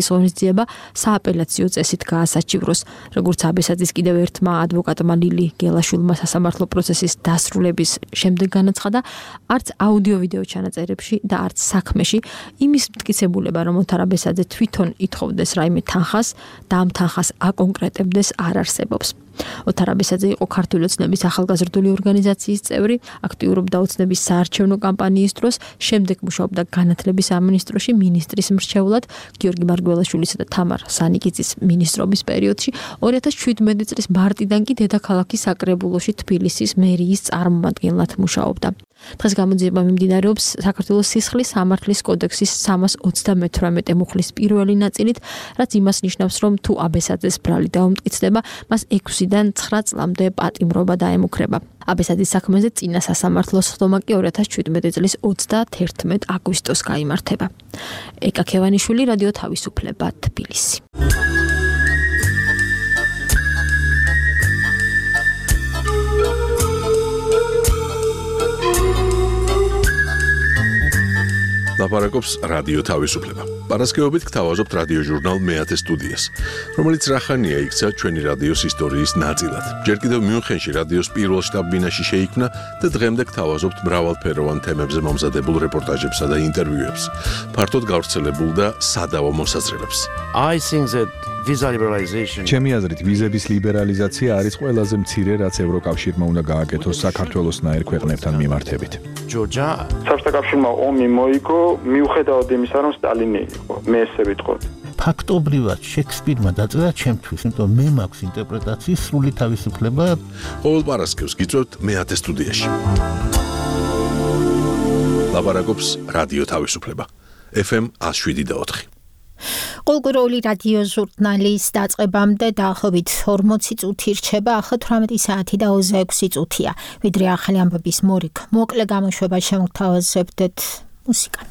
გამოძიება სააპელაციო წესით გაასაჩივროს. როგორც აბესაძის კიდევ ერთმა ადვოკატმა ლილი გელაშვილმა სასამართლო პროცესის დასრულების შემდეგ განაცხადა, არც აუდიო-ვიდეო ჩანაწერებში და არც საქმეში იმის მტკიცებულება, რომ ოთარ აბესაძე თვითონ ითხოვდეს რაიმე თანხას და ამ თანხას აკონკრეტებდეს, არ არსებობს. ოთარ აბესაძე იყო ქართული ოცნების ახალგაზრდული ორგანიზაციის წევრი, აქტიურობდა ოცნების საარჩევნო კამპანიის დროს, შემდეგ მუშაობდა განათლების სამინისტროში მინისტრის მრჩევლად, გიორგი მარგველაშვილისა და თამარ სანიკიძის მინისტრობის პერიოდში, ორი ათას ჩვიდმეტი წლის მარტიდან კი დედაქალაქის საკრებულოში თბილისის მერიის წარმომადგენლად მუშაობდა. დღეს გამოძიება მიმდინარეობს საქართველოს სისხლის სამართლის კოდექსის სამას ოცდამეთვრამეტე მუხლის პირველი ნაწილით, რაც იმას ნიშნავს, რომ თუ აბესაძეს ბრალი დაუმტკიცდება, მას ექვსიდან ცხრა წლამდე პატიმრობა დაემუქრება. აბესაძის საქმეზე წინა სასამართლოს სხდომა კი ორი ათას ჩვიდმეტი წლის ოცდაათერთმეტ აგვისტოს გაიმართება. ეკა ქევანიშვილი, რადიო თავისუფლება, თბილისი.
ლაპარაკობს რადიო თავისუფლება. პარასკევობით გთავაზობთ რადიო ჟურნალ მეათე სტუდიას, რომელიც რახანია იქცა ჩვენი რადიოს ისტორიის ნაწილად. ჯერ კიდევ მიუნხენში რადიოს პირველ შტაბ-ბინაში შეიქმნა და დღემდე გთავაზობთ მრავალფეროვან თემებზე მომზადებულ რეპორტაჟებსა და ინტერვიუებს, ფართოდ გავრცელებულ და სადავო მოსაზრებებს.
I think that visa liberalization
ჩემი აზრით ვიზების ლიბერალიზაცია არის ყველაზე მცირე, რაც ევროკავშირმა უნდა გააკეთოს საქართველოსნაირ ქვეყნებთან მიმართებით.
Georgia
საბჭოთა კავშირმა ომი მოიგო მიუხედავად იმისა, რომ სტალინი იყო. მე ესე ვიტყოდ.
ფაქტობრივად შექსპირმა დაწერა ჩემთვის, იმიტომ მე მაქვს ინტერპრეტაციის სრული თავისუფლება.
ყოველ პარასკევს გიწევთ მეათე სტუდიაში. ლაპარაკობს რადიო თავისუფლება. ეფ ემ ათს შვიდი და ოთხი.
კულტურული რადიო ჟურნალის დაწყებამდე დაახლოებით ორმოცი წუთი რჩება, ახლა თვრამეტი საათი და ოცდაექვსი წუთია. ვიდრე ახალი ამბების მორიგ მოკლე გამოშვება შემოგთავაზებდეთ მუსიკան.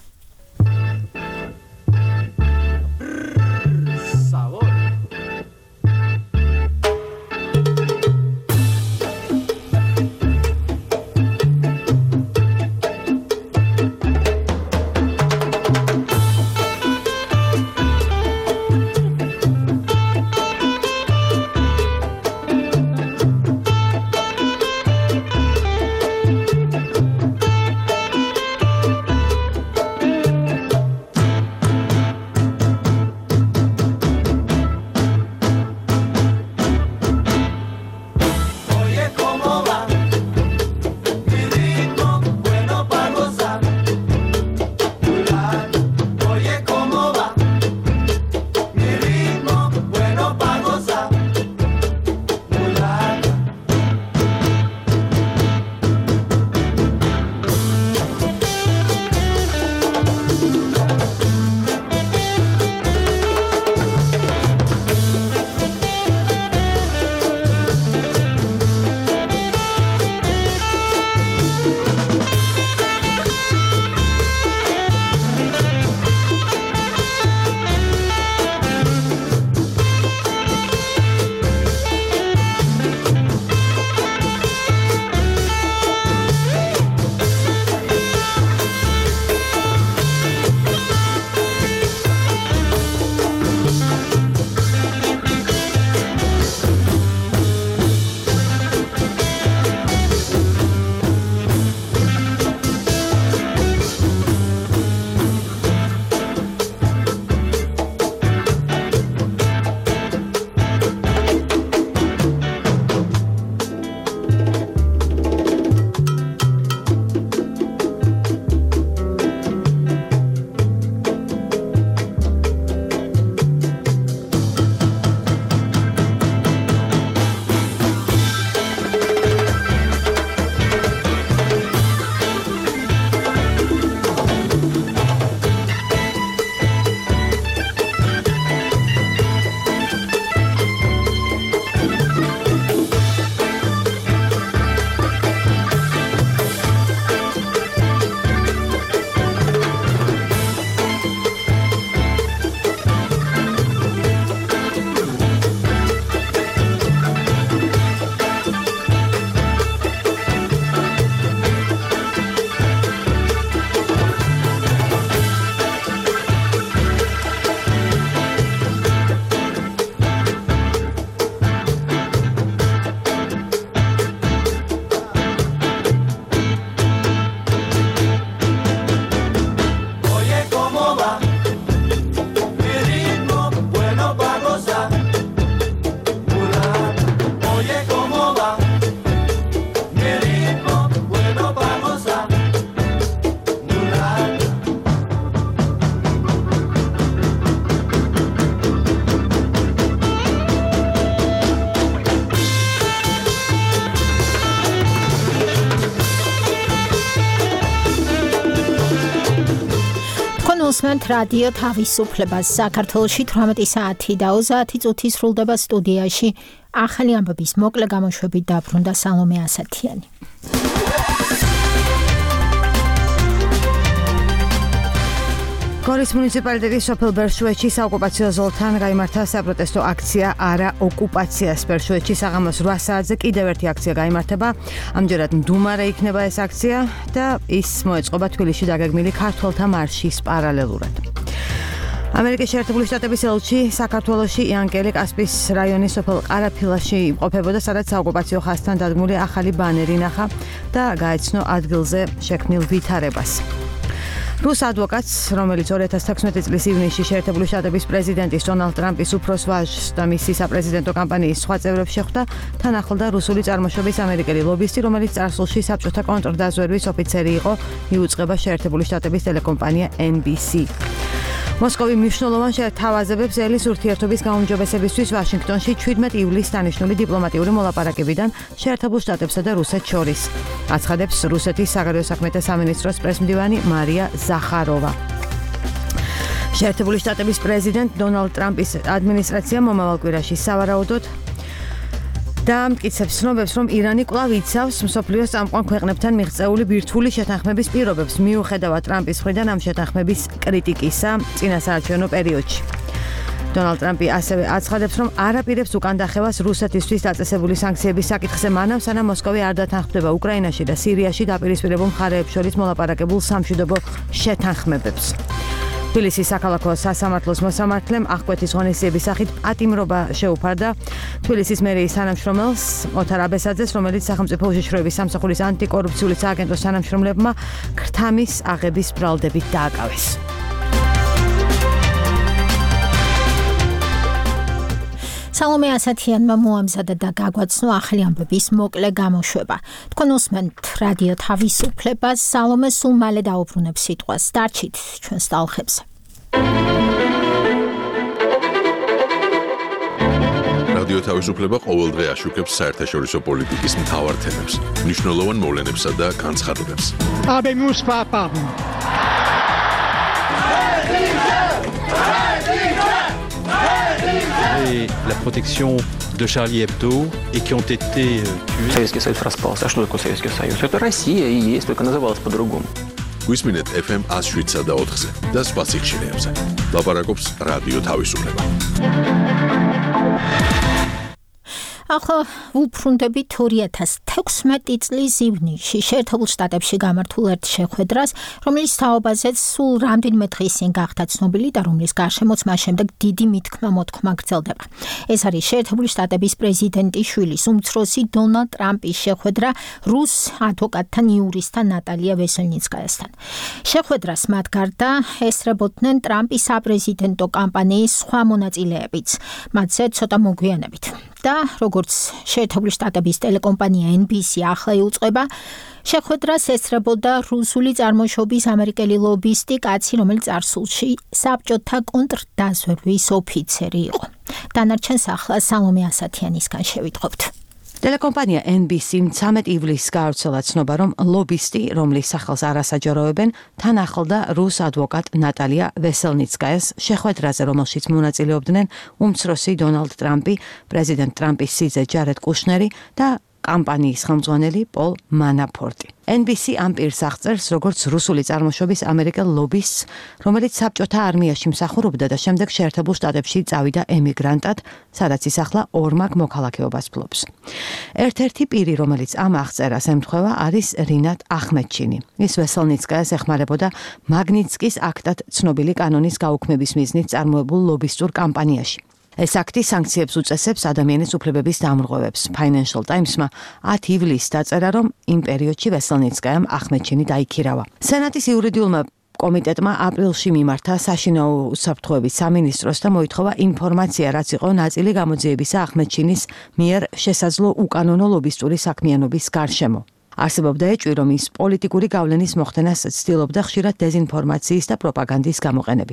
გულისხმობთ რადიო თავისუფლებას. საქართველოში თვრამეტი საათი და ოცდაათი წუთი სრულდება სტუდიაში. ახალი ამბების მოკლე გამოშვებით დაბრუნდა სალომე ასათიანი.
გორის მუნიციპალიტეტის სოფელ ბერშუეთში საოკუპაციო ზოლთან გაიმართა საპროტესტო აქცია არა ოკუპაციას. ბერშუეთში საღამოს რვა საათზე კიდევ ერთი აქცია გაიმართება. ამჯერად მდუმარე იქნება ეს აქცია და ის მოეწყობა თბილისში დაგეგმილი ქართველთა მარშის პარალელურად. ამერიკის შეერთებული შტატების ელჩი საქართველოში იანკელი კასპის რაიონის სოფელ ყარაფილაში იმყოფებოდა, სადაც საოკუპაციო ხაზთან დადგმული ახალი ბანერი ნახა და გაეცნო ადგილზე შექმნილ ვითარებას. რუს ადვოკატს, რომელიც ორი ათას თექვსმეტი წლის ივნისში შეერთებული შტატების პრეზიდენტის დონალდ ტრამპის უფროს ვაჟს და მისი საპრეზიდენტო კამპანიის სხვა წევრებს შეხვდა, თან ახლდა რუსული წარმოშობის ამერიკელი ლობისტი, რომელიც წარსულში საბჭოთა კონტრდაზვერვის ოფიცერი იყო, იუწყება შეერთებული შტატების ტელეკომპანია ენ ბი სი. მოსკოვი მნიშვნელოვან შეთავაზებებს ელის ურთიერთობის გაუმჯობესებისთვის ვაშინგტონში ჩვიდმეტ ივლისს დანიშნული დიპლომატიური მოლაპარაკებიდან შეერთებულ შტატებსა და რუსეთს შორის. აცხადებს რუსეთის საგარეო საქმეთა სამინისტროს პრესმდივანი მარია ზახაროვა. შეერთებული შტატების პრეზიდენტ დონალდ ტრამპის ადმინისტრაცია მომავალ კვირაში სავარაუდოდ და მტკიცებს ცნობებს, რომ ირანი კვლავ იცავს მსოფლიოს წამყვან ქვეყნებთან მიღწეული ბირთვული შეთანხმების პირობებს, მიუხედავად ტრამპის მხრიდან ამ შეთანხმების კრიტიკისა წინასაარჩევნო პერიოდში. დონალდ ტრამპი ასევე აცხადებს, რომ არ აპირებს უკან დახევას რუსეთისთვის დაწესებული სანქციების საკითხზე მანამ, სანამ მოსკოვი არ დათანხმდება უკრაინაში და სირიაში დაპირისპირებულ მხარეებს შორის მოლაპარაკებულ სამშვიდობო შეთანხმებებს. თბილისის საქალაქო სასამართლოს მოსამართლემ აღკვეთის ღონისძიების სახით პატიმრობა შეუფარდა თბილისის მერიის თანამშრომელს ოთარ აბესაძეს, რომელიც სახელმწიფო უშიშროების სამსახურის ანტიკორუფციული სააგენტოს თანამშრომლებმა ქრთამის აღების ბრალდებით დააკავეს.
სალომე ასათიანმა მოამზადა და გაგვაცნო ახალი ამბების მოკლე გამოშვება. თქვენ უსმენთ რადიო თავისუფლებას, სალომე სულ მალე დაუბრუნებს სიტყვას. დარჩით ჩვენს ტალღებზე.
რადიო თავისუფლება ყოველდღე აშუქებს საერთაშორისო პოლიტიკის მთავარ თემებს, მნიშვნელოვან მოვლენებსა და განცხადებებს.
Habemus papam.
Et la protection de Charlie Hebdo et qui ont été tués.
Советский Союз распался. А что такое Советский Союз? Это Россия и есть, только называлась по-другому.
გვისმინეთ эф эм one oh seven და ოთხზე და სხვა სიხშირეებზე. ლაპარაკობს რადიო თავისუფლება.
ახლა ვუბრუნდებით ორი ათას თექვსმეტი წლის ივნისში შეერთებულ შტატებში გამართულ ერთ შეხვედრას, რომლის თაობაზეც სულ რამდენიმე დღის წინ გახდა ცნობილი და რომლის გარშემოც მას შემდეგ დიდი მითქმა-მოთქმა გრძელდება. ეს არის შეერთებული შტატების პრეზიდენტის შვილის უმცროსი დონალდ ტრამპის შეხვედრა რუს ადვოკატთან იურისტთან ნატალია ვესელნიცკაიასთან. შეხვედრას მათ გარდა ესწრებოდნენ ტრამპის საპრეზიდენტო კამპანიის სხვა მონაწილეებიც, მათზე ცოტა მოგვიანებით. და როგორც შეერთებული შტატების ტელეკომპანია ენ ბი სი ახლა იუწყება, შეხვედრას ესწრებოდა რუსული წარმოშობის ამერიკელი ლობისტი კაცი, რომელიც წარსულში საბჭოთა კონტრდაზვერვის ოფიცერი იყო. დანარჩენს ახლა სალომე ასათიანისგან შევიტყობთ.
ტელეკომპანია ენ ბი სი მცამეტ ივლისს გაავრცელა ცნობა, რომ ლობისტი, რომლის სახელს არ ასაჯაროებენ, თან ახლდა რუს ადვოკატ ნატალია ვესელნიცკაიას შეხვედრაზე, რომელშიც მონაწილეობდნენ უმცროსი დონალდ ტრამპი, პრეზიდენტ ტრამპის სიძე ჯარედ კუშნერი და კამპანიის ხელმძღვანელი პოლ მანაფორტი. ენ ბი სი ამ პირს აღწერს როგორც რუსული წარმოშობის ამერიკელ ლობისტს, რომელიც საბჭოთა არმიაში მსახურობდა და შემდეგ შეერთებულ შტატებში წავიდა ემიგრანტად, სადაც ის ახლა ორმაგ მოქალაქეობას ფლობს. ერთ-ერთი პირი, რომელიც ამ აღწერას ემთხვევა, არის რინატ ახმედჩინი. ის ვესელნიცკაიას ეხმარებოდა მაგნიტსკის აქტად ცნობილი კანონის გაუქმების მიზნით წარმოებულ ლობისტურ კამპანიაში. ეს აქტი სანქციებს უწესებს ადამიანის უფლებების დამრღვევებს. Financial Times-მა ათი ივლისს დაწერა, რომ იმ პერიოდში ვესელნიცკაიამ ახმედჩინი დაიქირავა. სენატის იურიდიულმა კომიტეტმა აპრილში მიმართა საშინაო უსაფრთხოების სამინისტროს და მოითხოვა ინფორმაცია, რაც იყო ნაწილი გამოძიებისა ახმედჩინის მიერ შესაძლო უკანონო ლობისტური საქმიანობის გარშემო. არსებობდა ეჭვი, რომ ის პოლიტიკური გავლენის მოხდენას ცდილობდა ხშირად დეზინფორმაციის და პროპაგანდის გამოყენებით.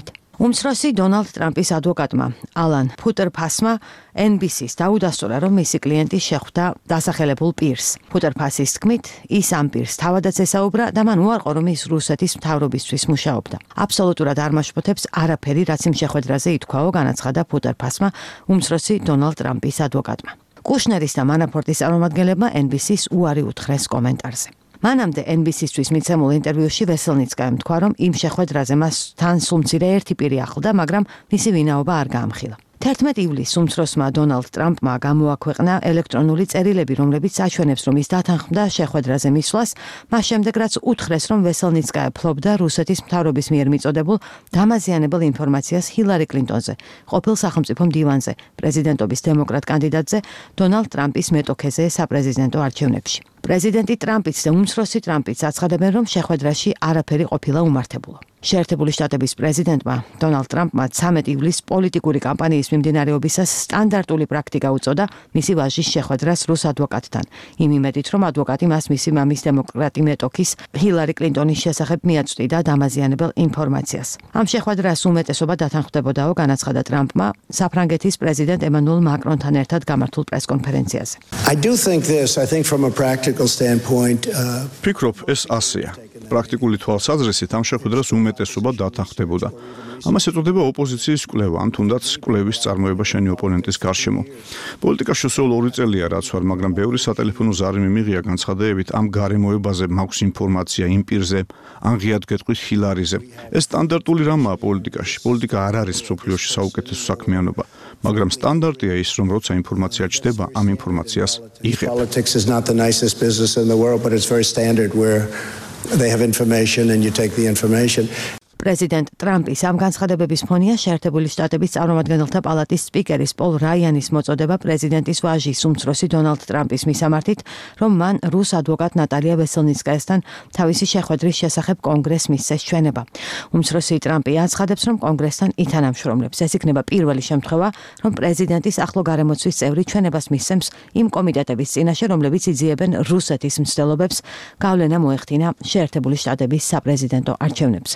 უმცროსი დონალდ ტრამპის ადვოკატმა ალან ფუტერფასმა ენ ბი სი-ს დაუდასტურა, რომ მისი კლიენტი შეხვდა დასახელებულ პირს. ფუტერფასის თქმით, ის ამ პირს თავადაც ესაუბრა და მან უარყო, რომ ის რუსეთის მთავრობისთვის მუშაობდა. აბსოლუტურად არ მაშფოთებს არაფერი, რაც იმ შეხვედრაზე ითქვაო, განაცხადა ფუტერფასმა უმცროსი დონალდ ტრამპის ადვოკატმა. კუშნერის და მანაფორტის წარმომადგენლებმა ენ ბი სი-ს უარი უთხრეს კომენტარზე. მანამდე ენ ბი სი-ისთვის მიცემულ ინტერვიუში ვესელნიცკაიმ თქვა, რომ იმ შეხვედრაზე მას თან სულ მცირე ერთი პირი ახლდა, მაგრამ მისი ვინაობა არ გაამხილა. თერთმეტ ივლისს უმცროსმა დონალდ ტრამპმა გამოაქვეყნა ელექტრონული წერილები, რომლებიც აჩვენებს, რომ ის დათანხმდა შეხვედრაზე მისვლას, მას შემდეგ რაც უთხრეს, რომ ვესელნიცკაია ფლობდა რუსეთის მთავრობის მიერ მიწოდებულ დამაზიანებელ ინფორმაციას ჰილარი კლინტონზე, ყოფილ სახელმწიფო მდივანზე, პრეზიდენტობის დემოკრატ კანდიდატზე, დონალდ ტრამპის მეტოქეზე საპრეზიდენტო არჩევნებში. პრეზიდენტი ტრამპიც და უმცროსი ტრამპიც აცხადებენ, რომ შეხვედრაში არაფერი ყოფილა უმართებულა. შეერთებული შტატების პრეზიდენტმა დონალდ ტრამპმა ცამეტ ივლისს პოლიტიკური კამპანიის მიმდინარეობისას სტანდარტული პრაქტიკა უწოდა მისი ვაჟის შეხვედრას რუს ადვოკატთან. იმ იმედით, რომ ადვოკატი მას მისი მამის დემოკრატი მეტოქის ჰილარი კლინტონის შესახებ მიაწვდიდა დამაზიანებელ ინფორმაციას. ამ შეხვედრას უმეტესობა დათანხმდებოდაო, განაცხადა ტრამპმა საფრანგეთის პრეზიდენტ ემანუელ მაკრონთან ერთად გამართულ პრესკონფერენციაზე.
I do think this, I think from a practical standpoint, uh...
ფიქრობ, ეს ასეა. პრაქტიკული თვალსაზრისით ამ შეხვედრას უმეტესობა დათანხმდებოდა. ამას ეწოდება ოპოზიციის კვლევა, ან თუნდაც კვლევის წარმოება შენი ოპონენტის გარშემო. პოლიტიკაში სულ ორი წელია რაც ვარ, მაგრამ ბევრი სატელეფონო ზარი მიმიღია განცხადებებით ამ გარემოებაზე მაქვს ინფორმაცია იმ პირზე, ან ღიად გეტყვით ჰილარიზე. ეს სტანდარტული რამაა პოლიტიკაში. პოლიტიკა არ არის მსოფლიოში საუკეთესო საქმიანობა, მაგრამ სტანდარტია ის, რომ როცა ინფორმაცია ჩდება, ამ ინფორმაციას იღებ.
Politics is not the nicest business in the world, but it's very standard where they have information and you take the information.
პრეზიდენტ ტრამპის ამ განცხადებების ფონია შეერთებული შტატების წარმომადგენელთა პალატის სპიკერის პოლ რაიანის მოწოდება პრეზიდენტის ვაჟის უმცროსი დონალდ ტრამპის მისამართით, რომ მან რუს ადვოკატ ნატალია ვესელნიცკაიასთან თავისი შეხვედრის შესახებ კონგრესს მისცეს ჩვენება. უმცროსი ტრამპი აცხადებს, რომ კონგრესთან ითანამშრომლებს. ეს იქნება პირველი შემთხვევა, რომ პრეზიდენტის ახლო გარემოცვის წევრი ჩვენებას მისცემს იმ კომიტეტების წინაშე, რომლებიც იძიებენ რუსეთის მცდელობებს გავლენა მოეხდინა შეერთებული შტატების საპრეზიდენტო არჩევნებზე.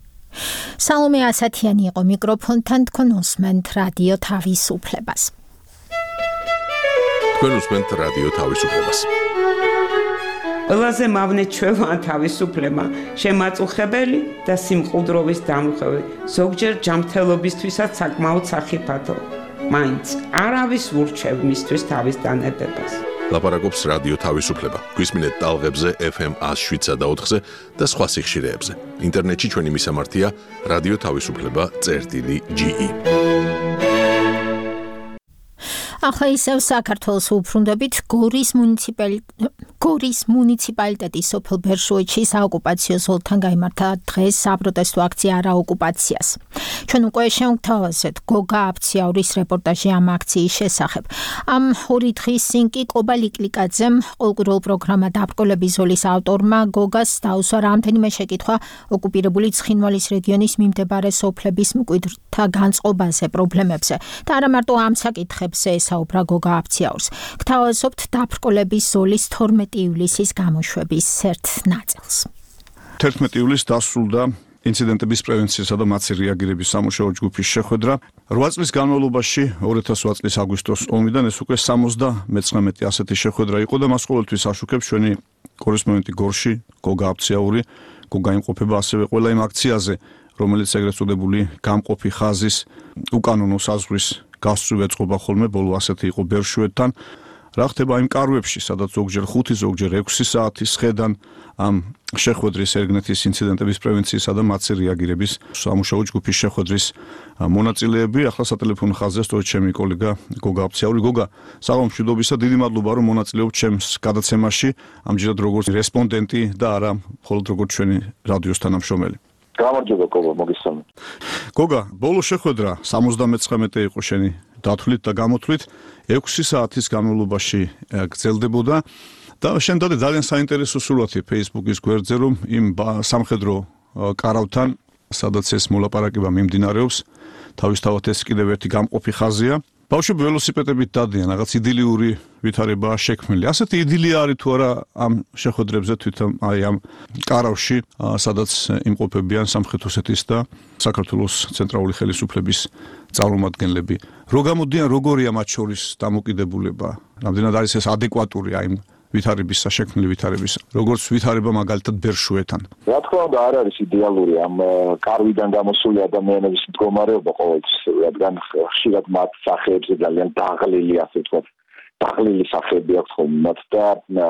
სალომე ასათიანი იყო მიკროფონთან, თქვენ უსმენთ რადიო თავისუფლებას.
თქვენ უსმენთ რადიო თავისუფლებას.
ყველაზე მავნე ჩვევა თავისუფლება, შემაწუხებელი და სიმყუდროვის დამხევი, ზოგჯერ ჯანმრთელობისთვისაც საკმაოდ სახიფათო. მაინც არავის ურჩევ მისთვის თავის დანებებას.
ლაპარაკობს რადიო თავისუფლება. გვისმინეთ ტალღებზე ეფ ემ ას შვიდსა და ოთხზე და სხვა სიხშირეებზე. ინტერნეტში ჩვენი მისამართია რადიო თავისუფლება წერტილი ჯი ი.
ახლა ისევ საქართველოს უბრუნდებით გორის მუნიციპალიტეტი გორის მუნიციპალიტეტის სოფელ ბერშუეთში საოკუპაციო ზოლთან გამართა დღეს საპროტესტო აქცია არაოკუპაციას. ჩვენ უკვე შევთავაზეთ გოგა აფციაურის რეპორტაჟი ამ აქციის შესახებ. ამ ორი დღის წინ კი კობა ლიკლიკაძემ ყოლკურულ პროგრამა დაბრკოლების ზოლის ავტორმა გოგას დაუსვა რამდენიმე შეკითხვა ოკუპირებული ცხინვალის რეგიონის მიმდებარე სოფლების მკვიდრთა განწყობაზე, პრობლემებზე და არა მარტო ამ საკითხებზე საუბრა გოგა აფციაურს. გთავაზობთ დაბრკოლების ზოლის თორმეტი ივლისის გამოშვების ერთ ნაწილს.
თერთმეტი ივლისს დასრულდა ინციდენტების პრევენციისა და მათი რეაგირების სამუშაო ჯგუფის შეხვედრა. რვა წლის განმავლობაში ორი ათას ოთხ წლის აგვისტოს ომიდან ეს უკვე სამოცდამეცხრამეტი ასეთი შეხვედრა იყო და მას ყოველთვის აშუქებს ჩვენი კორესპონდენტი გორში, გოგა აფციაური, გოგა იმყოფება ასევე ყველა იმ აქციაზე, რომელიც ეგრეთ წოდებული გამყოფი ხაზის უკანონო საზღვრის გასწვრივ ეწყობა ხოლმე, ბოლო ასეთი იყო ბერშუეთთან. რა ხდება იმ კარვებში, სადაც ზოგჯერ ხუთი, ზოგჯერ ექვსი საათის სხედან ამ შეხვედრის ერგნეთის ინციდენტების პრევენციისა და მათი რეაგირების სამუშაო ჯგუფის შეხვედრის მონაწილეები. ახლა სატელეფონო ხაზზე სწორედ ჩემი კოლეგა გოგა აფციაური. გოგა, საღამო მშვიდობისა, დიდი მადლობა რომ მონაწილეობთ ჩემს გადაცემაში, ამჯერად როგორც რესპონდენტი და არა მხოლოდ როგორც ჩვენი რადიოს თანამშრომელი.
გამარჯობა გოგა, მოგესალმებით.
გოგა, ბოლო შეხვედრა სამოცდამეცხრამეტე იყო შენი დათვლით და გამოთვლით, ექვსი საათის განმავლობაში გრძელდებოდა და შენ დადე ძალიან საინტერესო სურათი Facebook-ის გვერდზე, რომ იმ სამხედრო კარავთან, სადაც ეს მოლაპარაკება მიმდინარეობს, თავისთავად ეს კიდევ ერთი გამყოფი ხაზია ბავშვები ველოსიპედებით დადიან, რაღაც იდილიური ვითარებაა შექმნილი. ასეთი იდილია არის თუ არა ამ შეხვედრებზე თვითონ აი ამ კარავში, სადაც იმყოფებიან სამხრეთ ოსეთის და საქართველოს ცენტრალური ხელისუფლების წარმომადგენლები. რო გამოდიან, როგორია მათ შორის დამოკიდებულება? რამდენად არის ეს ადეკვატური აი ვითარების შექმნილი ვითარების, როგორც ვითარება მაგალითად ბერშუეთან.
რა თქმა უნდა, არ არის იდეალური ამ კარვიდან გამოსული ადამიანების მდგომარეობა ყოველთვის, რადგან ხშირად მათ სახეებზე ძალიან დაღლილი, ასე ვთქვათ, დაღლილი სახეები აქვს ხოლმე მათ და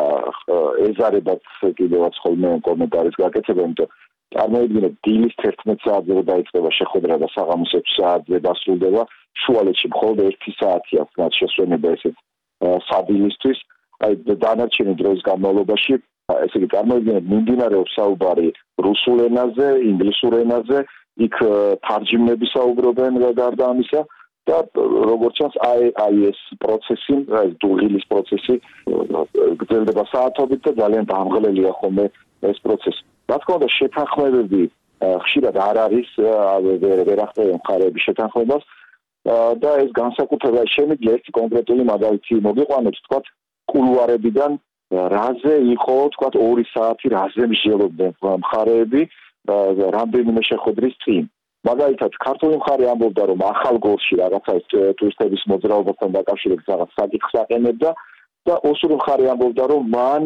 ეზარებათ კიდევაც ხოლმე კომენტარის გაკეთება, იმიტომ წარმოიდგინეთ, დილის თერთმეტ საათზე რო დაიწყება შეხვედრა და საღამოს ექვსი საათზე დასრულდება, შუალედში მხოლოდ ერთი საათი აქვს მათ შესვენება ესეთ სადილისთვის. აი დანარჩენი დროის განმავლობაში, ესე იგი წარმოიდგინეთ, მიმდინარეობს საუბარი რუსულ ენაზე, ინგლისურ ენაზე, იქ თარჯიმნები საუბრობენ გარდა ამისა და როგორც ჩანს, აი აი ეს პროცესი, ეს დუღილის პროცესი გრძელდება საათობით და ძალიან დამღლელია ხოლმე ეს პროცესი. რა თქმა უნდა, შეთანხმებები ხშირად არ არის, ვერ ახდენს მხარეების შეთანხმებას და ეს განსაკუთრებით შემიძლია ერთი კონკრეტული მაგალითი მოგიყვანოთ, თქვათ კულუარებიდან რაზე იყო, თქვათ ორი საათი რაზე მსჯელობდნენ მხარეები რამდენიმე შეხვედრის წინ. მაგალითად, ქართული მხარე ამბობდა, რომ ახალგორში რაღაცა ტურისტების მოძრაობასთან დაკავშირებით რაღაც საკითხს აყენებდა და ოსური მხარე ამბობდა, რომ მან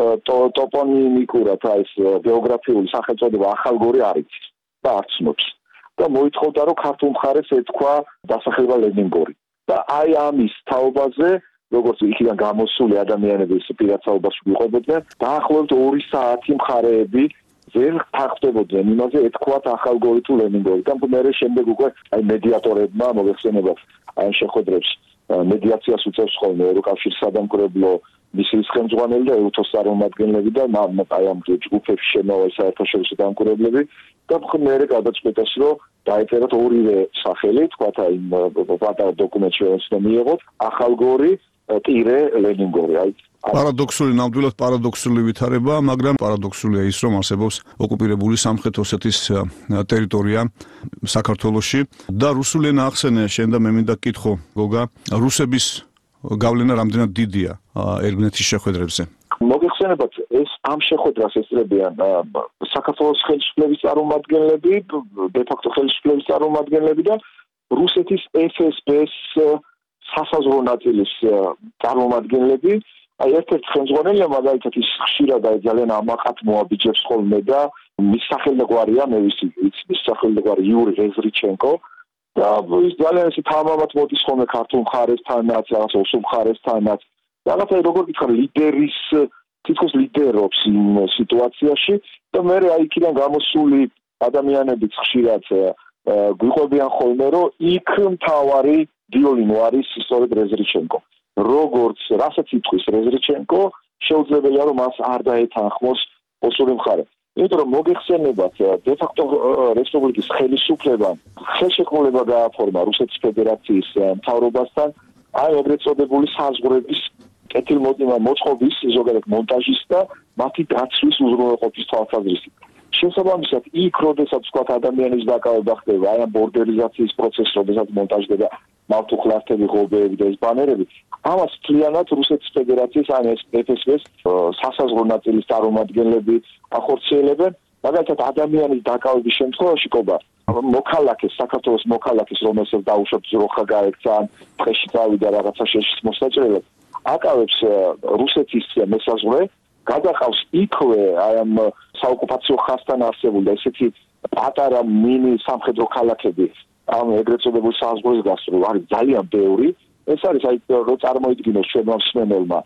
ტოპონიმიკურად აი ეს გეოგრაფიული სახელწოდება ახალგორი არ იცის და არ ცნობს. და მოითხოვდა, რომ ქართულ მხარეს ეთქვა დასახლება ლენინგორი. და აი ამის თაობაზე როგორც იქიდან გამოსული ადამიანების პირადსაუბარს ვიყვებოდნენ, დაახლოებით ორი საათი მხარეები ვერ თანხმდებოდნენ იმაზე, ეთქვათ ახალგორი თუ ლენინგორი. და მერე შემდეგ უკვე აი მედიატორებმა მოგეხსენებათ აი შეხვედრებს მედიაციას უწევს ხოლმე ევროკავშირის სადამკვირვებლო მისიის ხელმძღვანელი და ეუთოს წარმომადგენლები და აი ამ ჯგუფებში შემოვა საერთაშორისო დამკვირვებლები და მერე გადაწყვეტეს, რომ დაეწერათ ორივე სახელი, თქვათ აი პატარა დოკუმენტში რომ მიიღოთ ახალგორი ტირე ლენინგორი. აი
პარადოქსული, ნამდვილად პარადოქსული ვითარება, მაგრამ პარადოქსულია ის, რომ არსებობს ოკუპირებული სამხრეთ ოსეთის ტერიტორია საქართველოში და რუსული ენა ახსენე, შენ და მე მინდა გკითხო, გოგა, რუსების გავლენა რამდენად დიდია ერგნეთის შეხვედრებზე?
მოგეხსენებათ, ეს ამ შეხვედრას ესწრებიან საქართველოს ხელისუფლების წარმომადგენლები, დე-ფაქტო ხელისუფლების წარმომადგენლები და რუსეთის ეფ ეს ბე-ს სასაზღვრო ნაწილის წარმომადგენლები. აი ერთ-ერთი ხელმძღვანელია მაგალითად ის ხშირად აი ძალიან ამაყად მოაბიჯებს ხოლმე და მის სახელმძღვანელია, მე ვიცი, მის სახელმძღვანელი იური რეზრიჩენკო და ის ძალიან ისე თამამად მოდის ხოლმე ქართულ მხარესთანაც, რაღაც ოსურ მხარესთანაც. რაღაცა როგორ გითხრა, ლიდერის თითქოს ლიდერობს იმ სიტუაციაში და მე აი იქიდან გამოსული ადამიანებიც ხშირად გვიყვებიან ხოლმე, რომ იქ მთავარი ვიოლინო არის სწორედ რეზრიჩენკო. როგორც რასაც იტყვის რეზრიჩენკო, შეუძლებელია რომ მას არ დაეთანხმოს ოსური მხარე. იმიტომ რომ მოგეხსენებათ, დე-ფაქტო რესპუბლიკის ხელისუფლებამ ხელშეკრულება გააფორმა რუსეთის ფედერაციის მთავრობასთან, აი ეგრეთ წოდებული საზღვრების კეთილმოწყობის ზოგადად მონტაჟის და მათი დაცვის უზრუნველყოფის თვალსაზრისით. შესაბამისად, იქ როდესაც თქვათ ადამიანის დაკავება ხდება, აი ამ ბორდერიზაციის პროცესს, როდესაც მონტაჟდება მავთუხლართები, ღობეები და ეს ბანერები, ამას მთლიანად რუსეთის ფედერაციის ან ეს ეფ ეს ბე-ს სასაზღვრო ნაწილის წარმომადგენლები ახორციელებენ. მაგალითად, ადამიანის დაკავების შემთხვევაში ყობა მოქალაქეს, საქართველოს მოქალაქეს, რომელსაც დაუშვათ ძროხა გაექცა, ან ტყეში წავიდა რაღაცა შეშლის მოსაჭრელად, აკავებს რუსეთის მესაზღვრე, გადაყავს იქვე აი ამ საოკუპაციო ხაზთან არსებული და ესეთი პატარა მინი სამხედრო ქალაქები ამ ეგრეთ წოდებული საზღვრის გასწვრივ არის ძალიან ბევრი. ეს არის აი რო წარმოიდგინოს ჩვენმა მსმენელმა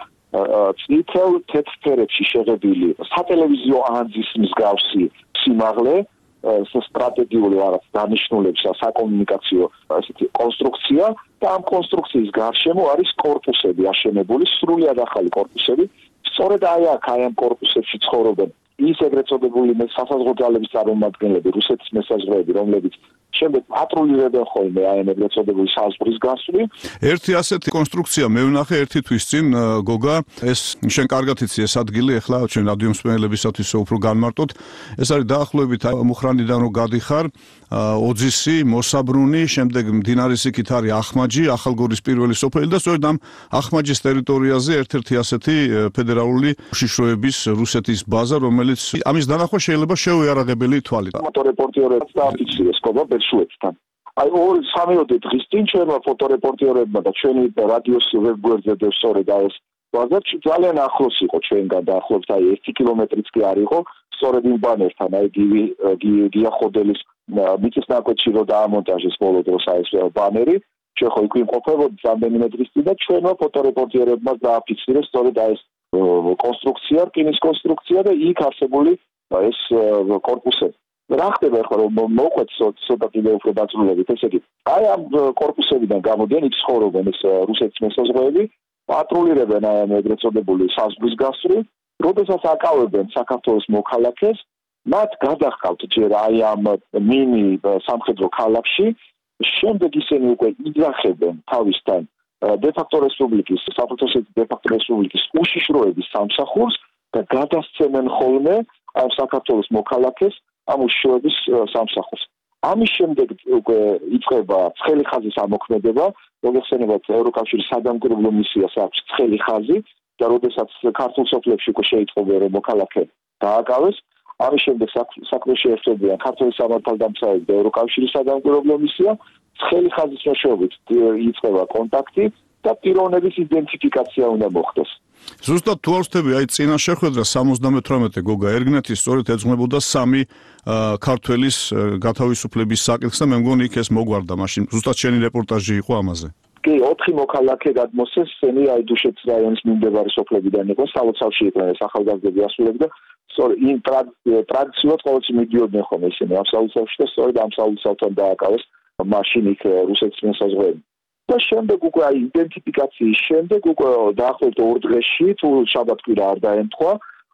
წითელ თეთრ ფერებში შეღებილი სატელევიზიო ანძის მსგავსი სიმაღლე, სტრატეგიული რაღაც დანიშნულების საკომუნიკაციო ესეთი კონსტრუქცია და ამ კონსტრუქციის გარშემო არის კორპუსები აშენებული, სრულიად ახალი კორპუსები. სწორედ აი აქ აი ამ კორპუსებში ცხოვრობენ ის ეგრეთ წოდებული სასაზღვრო ძალების წარმომადგენლები, რუსეთის მესაზღვრეები, რომლებიც შემდეგ პატრულირებენ ხოლმე აი ამ ეგრეთ წოდებული საზღვრის გასვლი.
ერთი ასეთი კონსტრუქცია მე ვნახე ერთი თვის წინ გოგა, ეს შენ კარგად იცი ეს ადგილი, ახლა ჩვენ რადიო მსმენელებისათვის უფრო განმარტოთ. ეს არის დაახლოებით მუხრანიდან რო გადიხარ, ოძისი, მოსაბრუნი, შემდეგ მდინარის იქით არის ახმაჯი, ახალგორის პირველი სოფელი და სწორედ ამ ახმაჯის ტერიტორიაზე ერთ-ერთი ასეთი ფედერალური უშიშროების რუსეთის ბაზა, რომელიც ამის დანახვა შეიძლება შეუიარაღებელი თვალით.
ფოტორეპორტიორებს დააფიქსირეს ყობა ბერშუეთთან. აი ორი სამიოდე დღის წინ ჩვენმა ფოტორეპორტიორებმა და ჩვენი რადიოს ვებგვერდზე და სწორედ ეს ბაზა ძალიან ახლოს იყო ჩვენგან დაახლოებით აი ერთი კილომეტრიც კი არ იყო სწორედ იმ ბანერთან აი გივი გია ხოდელის მიწის ნაკვეთში რო დაამონტაჟეს ბოლო დროს აი ეს ბანერი ჩვენ ხო იქ ვიმყოფებოდით რამდენიმე დღის წინ და ჩვენმა ფოტორეპორტიორებმა დააფიქსირეს სწორედ აი ეს კონსტრუქცია, რკინის კონსტრუქცია და იქ არსებული ეს კორპუსები. რა ხდება ახლა რომ მოყვეთ ცოტა კიდე უფრო დაწვრილებით, ესე იგი, აი ამ კორპუსებიდან გამოდიან იქ ცხოვრობენ ეს რუსეთის მესაზღვრეები, პატრულირებენ აი ამ ეგრეთ წოდებული საზღვრის გასწვრივ, როდესაც აკავებენ საქართველოს მოქალაქეს, მათ გადახავთ ჯერ აი ამ მინი სამხედრო ქალაქში, შემდეგ ისინი უკვე იძახებენ თავისთან დე-ფაქტო რესპუბლიკის, საფრთხესოების დე-ფაქტო რესპუბლიკის უშიშროების სამსახურს და გადასცემენ ხოლმე ამ საქართველოს მოქალაქეს ამ უშიშროების სამსახურს. ამის შემდეგ უკვე იწყება ცხელი ხაზის ამოქმედება, როდესაც ევროკავშირის სადამკვირვებლო მისიას აქვს ცხელი ხაზი და როდესაც ქართულ სოფლებში უკვე შეიტყობენ რომ მოქალაქე დააკავეს, ამის შემდეგ საქმეში ერთობიან ქართლის სამართალდამცავები და ევროკავშირის სადამკვირვებლო მისია, ცხელი ხაზის მეშვეობით იწყება კონტაქტი და პიროვნების იდენტიფიკაცია უნდა მოხდეს.
ზუსტად თუ არ ვთქვი, აი წინა შეხვედრა სამოცდამეთვრამეტე გოგა ერგნეთის სწორედ ეძღვნებოდა სამი ქართველის გათავისუფლების საკითხს და მე მგონი იქ ეს მოგვარდა მაშინ. ზუსტად შენი რეპორტაჟი იყო ამაზე.
კი, ოთხი მოქალაქე გადმოსცეს, წენი აი დუშეთის რაიონის მიმდებარე სოფლებიდან იყო, სალოცავში იყვნენ ეს ახალგაზრდები ასულები და სწორედ იმ ტრადიციულად ყოველთვის მიდიოდნენ ხოლმე ისინი ამ სალოცავში და სწორედ ამ სალოცავთან დააკავეს მაშინ იქ რუსეთის მესაზღვრეები. და შემდეგ უკვე აი იდენტიფიკაციის შემდეგ უკვე დაახლოებით ორ დღეში თუ შაბათ-კვირა არ დაემთხვა,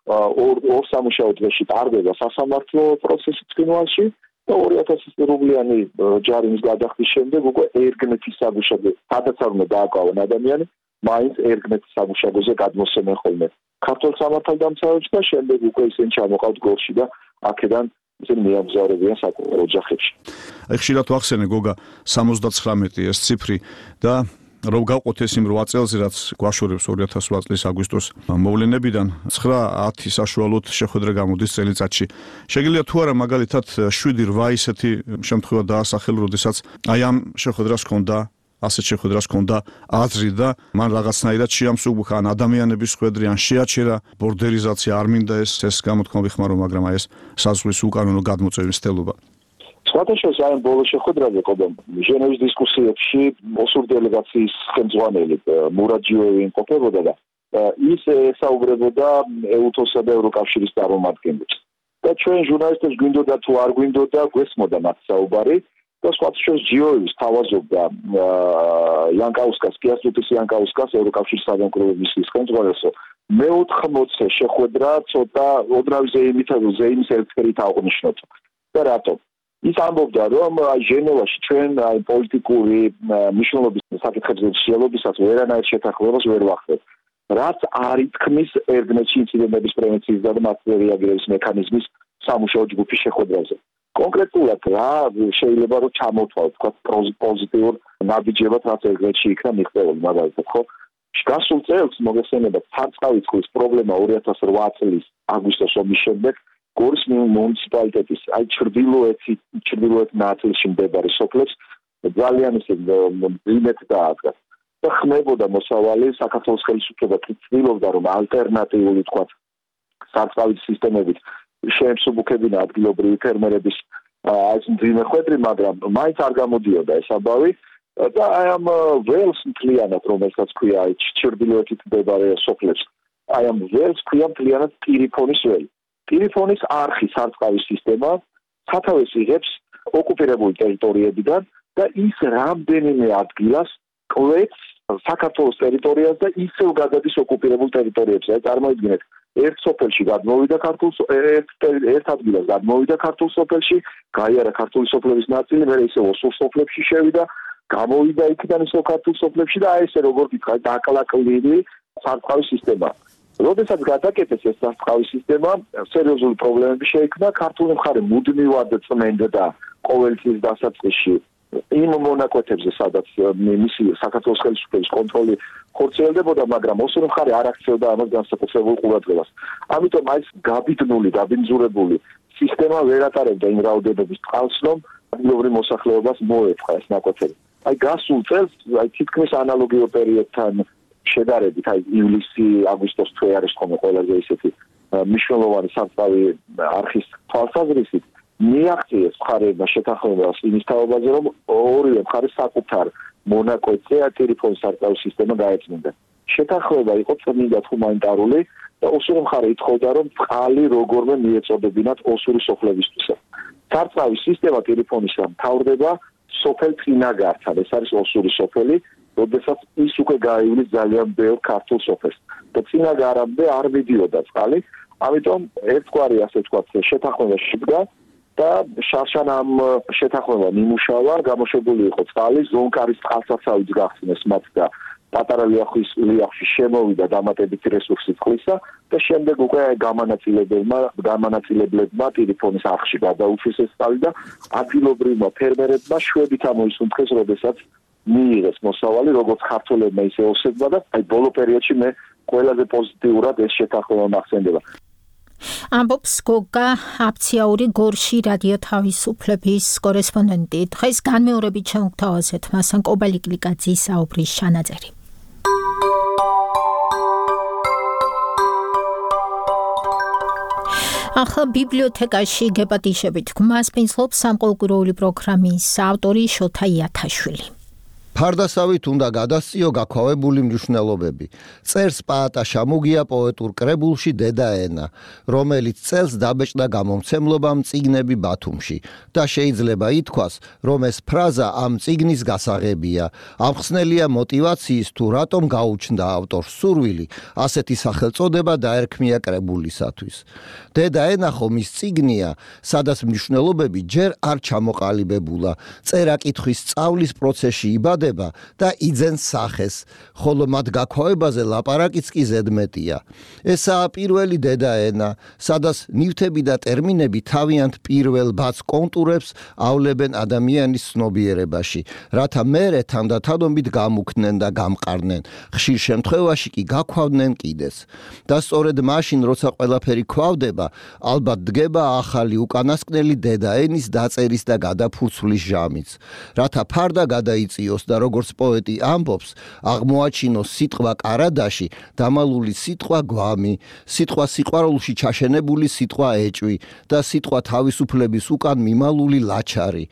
ორ ორ სამუშაო დღეში ტარდება სასამართლო პროცესი ცხინვალში და ორი ათასი რუბლიანი ჯარიმის გადახდის შემდეგ უკვე ერგნეთის საგუშაგო, სადაც არ უნდა დააკავონ ადამიანი, მაინც ერგნეთის საგუშაგოზე გადმოსცემენ ხოლმე ქართულ სამართალდამცავებს და შემდეგ უკვე ისინი ჩამოყავთ გორში და აქედან ისინი მიამგზავრებიან საკუთარ ოჯახებში.
აი ხშირად ვახსენე გოგა სამოცდაცხრამეტი ეს ციფრი და რომ გავყოთ ეს იმ რვა წელზე რაც გვაშორებს ორი ათას რვა წლის აგვისტოს მოვლენებიდან ცხრა ათი საშუალოდ შეხვედრა გამოდის წელიწადში. შეგიძლია თუ არა მაგალითად შვიდი რვა ისეთი შემთხვევა დაასახელ, როდესაც აი ამ შეხვედრას ჰქონდა ასეთ შეხვედრას ჰქონდა აზრი და მან რაღაცნაირად შეამსუბუქა ან ადამიანების ხვედრი ან შეაჩერა ბორდერიზაცია არ მინდა ეს ეს გამოთქმა ვიხმარო, მაგრამ აი ეს საზღვრის უკანონო გადმოწევის სტელობა.
სხვათა შორის აი ამ ბოლო შეხვედრაზე ყობა ჟენევის დისკუსიებში ოსურ დელეგაციის ხელმძღვანელი მურაჯიოვი იმყოფებოდა და ის ესაუბრებოდა ეუთოსა და ევროკავშირის წარმომადგენლებს. და ჩვენ ჟურნალისტებს გვინდოდა თუ არ გვინდოდა გვესმოდა მათ საუბარი და სხვათა შორის ჯიოევის თავაზობდა იანკაუსკას, კიასტუტის იანკაუსკას ევროკავშირის სადამკვირვებლო მისიის ხელმძღვანელს მეოთხმოცე შეხვედრა ცოტა ოდრავი ზეიმით ზეიმის ერთფერით აღნიშნოთ. და რატო? ის ამბობდა რომ აი ჟენევაში ჩვენ აი პოლიტიკური მნიშვნელობის საკითხებზე შეელობისას ვერანაირ შეთანხმებას ვერ ვახდეთ. რაც არ ითქმის ერგნეთში ინციდენტების პრევენციის და მასზე რეაგირების მექანიზმის სამუშაო ჯგუფის შეხვედრაზე. კონკრეტულად რა შეიძლება რომ ჩამოთვალოთ თქვა პოზიტიურ ნაბიჯებად რაც ერგნეთში იქნა მიღწეული მაგალითად ხო? გასულ წელს მოგესალმებათ ცარწყავის წყლის პრობლემა ორი ათას რვა წლის აგვისტოს ომის შემდეგ გორის მუნიციპალიტეტის აი ჩრდილოეთი ჩრდილოეთ ნაწილში მდებარე სოფლებს ძალიან ისე იმეთ დაადგა და ხმებოდა მოსავალი საქართველოს ხელისუფლება ცდილობდა რომ ალტერნატიული თქვა სარწყავით სისტემებით შეემსუბუქებინა ადგილობრივი ფერმერების აი ძიმე ხვედრი, მაგრამ მაინც არ გამოდიოდა ეს აბავი და აი ამ ველს მთლიანად რომელსაც ქვია აი ჩრდილოეთით მდებარე სოფლებს აი ამ ველს ქვია მთლიანად პირიფონის ველი. პირიფონის არხი სარწყავის სისტემა სათავეს იღებს ოკუპირებული ტერიტორიებიდან და ის რამდენიმე ადგილას კვეთს საქართველოს ტერიტორიას და ისევ გადადის ოკუპირებულ ტერიტორიებზე. აი წარმოიდგინეთ, ერთ სოფელში გადმოვიდა ქართულ ერთ ერთ ადგილას გადმოვიდა ქართულ სოფელში, გაიარა ქართული სოფლების ნაწილი, მერე ისევ ოსურ სოფლებში შევიდა, გამოვიდა იქიდან ისევ ქართულ სოფლებში და აი ესე როგორ გითხარ, დაკლაკლილი სარწყავი სისტემა. როდესაც გადაკეთეს ეს სარწყავი სისტემა, სერიოზული პრობლემები შეიქმნა, ქართული მხარე მუდმივად წმენდა ყოველთვის დასაწყისში იმ მონაკვეთებზე, სადაც მისი საქართველოს ხელისუფლების კონტროლი ხორციელდებოდა, მაგრამ ოსური მხარე არ აქცევდა ამას განსაკუთრებულ ყურადღებას. ამიტომ აი ეს გაბიდნული, დაბინძურებული სისტემა ვერ ატარებდა იმ რაოდენობის წყალს, რომ ადგილობრივ მოსახლეობას მოეწყა ეს ნაკვეთები. აი გასულ წელს, აი თითქმის ანალოგიურ პერიოდთან შედარებით, აი ივლისი, აგვისტოს თვე არის ხოლმე ყველაზე ისეთი მნიშვნელოვანი სარწყავი არხის თვალსაზრისით. მიაღწიეს მხარეებმა შეთანხმებას იმის თაობაზე, რომ ორივე მხარეს საკუთარ მონაკვეთზე ტელეფონის სარწყავი სისტემა გაეწმინდა. შეთანხმება იყო წმინდად ჰუმანიტარული და ოსური მხარე ითხოვდა, რომ წყალი როგორმე მიეწოდებინათ ოსური სოფლებისთვის. სარწყავი სისტემა ტელეფონისა მთავრდება სოფელ წინაგართან, ეს არის ოსური სოფელი, როდესაც ის უკვე გაივლის ძალიან ბევრ ქართულ სოფელს. და წინაგარამდე არ მიდიოდა წყალი, ამიტომ ერთგვარი ასე ვთქვათ შეთანხმება შედგა და შარშან ამ შეთანხმებამ იმუშავა, გამოშვებული იყო წყალი, ზონკარის წყალსაცავი გახსნეს მათ და პატარა ლიახვის ლიახში შემოვიდა დამატებითი რესურსი წყლისა და შემდეგ უკვე გამანაწილებლებმა გამანაწილებლებმა ტელეფონის არხში გადაუშვეს ეს წყალი და ადგილობრივმა ფერმერებმა შვედით ამოისუნთქეს, როდესაც მიიღეს მოსავალი, როგორც ქართველებმა ისე ოსებმა და აი ბოლო პერიოდში მე ყველაზე პოზიტიურად ეს შეთანხმება მახსენდება.
ამბობს გოგა აფციაური გორში რადიო თავისუფლების კორესპონდენტი. დღეს განმეორებით შევთავაზეთ მასთან კობალიკლიკაძის საუბრის ჩანაწერი. ახლა ბიბლიოთეკაში გეპატიშებით გმას პინძლობს სამყოლოყურეული პროგრამის ავტორი შოთა იათაშვილი.
ფარდასავით უნდა გადასწიო გაქვავებული მნიშვნელობები. წერს პაატა შამუგია პოეტურ კრებულში დედაენა, რომელიც წელს დაბეჭდა გამომცემლობამ წიგნები ბათუმში და შეიძლება ითქვას, რომ ეს ფრაზა ამ წიგნის გასაღებია. ამხსნელია მოტივაციის თუ რატომ გაუჩნდა ავტორს სურვილი ასეთი სახელწოდება დაერქმია კრებულისათვის. დედაენა ხომ ის წიგნია, სადაც მნიშვნელობები ჯერ არ ჩამოყალიბებულა, წერა-კითხვის სწავლის პროცესში იბადება და იძენს სახეს, ხოლო მათ გაქვავებაზე ლაპარაკიც კი ზედმეტია. ესაა პირველი დედაენა, სადაც ნივთები და ტერმინები თავიანთ პირველ ბაც კონტურებს ავლებენ ადამიანის ცნობიერებაში, რათა მერე თანდათანობით გამუქდნენ და გამყარნენ, ხშირ შემთხვევაში კი გაქვავდნენ კიდეც. და სწორედ მაშინ, როცა ყველაფერი ქვავდება, ალბათ დგება ახალი უკანასკნელი დედაენის დაწერის და გადაფურცვლის ჟამიც, რათა ფარდა გადაიწიოს და როგორც პოეტი ამბობს, აღმოაჩინოს სიტყვა კარადაში დამალული სიტყვა გვამი, სიტყვა სიყვარულში ჩაშენებული სიტყვა ეჭვი და სიტყვა თავისუფლების უკან მიმალული ლაჩარი.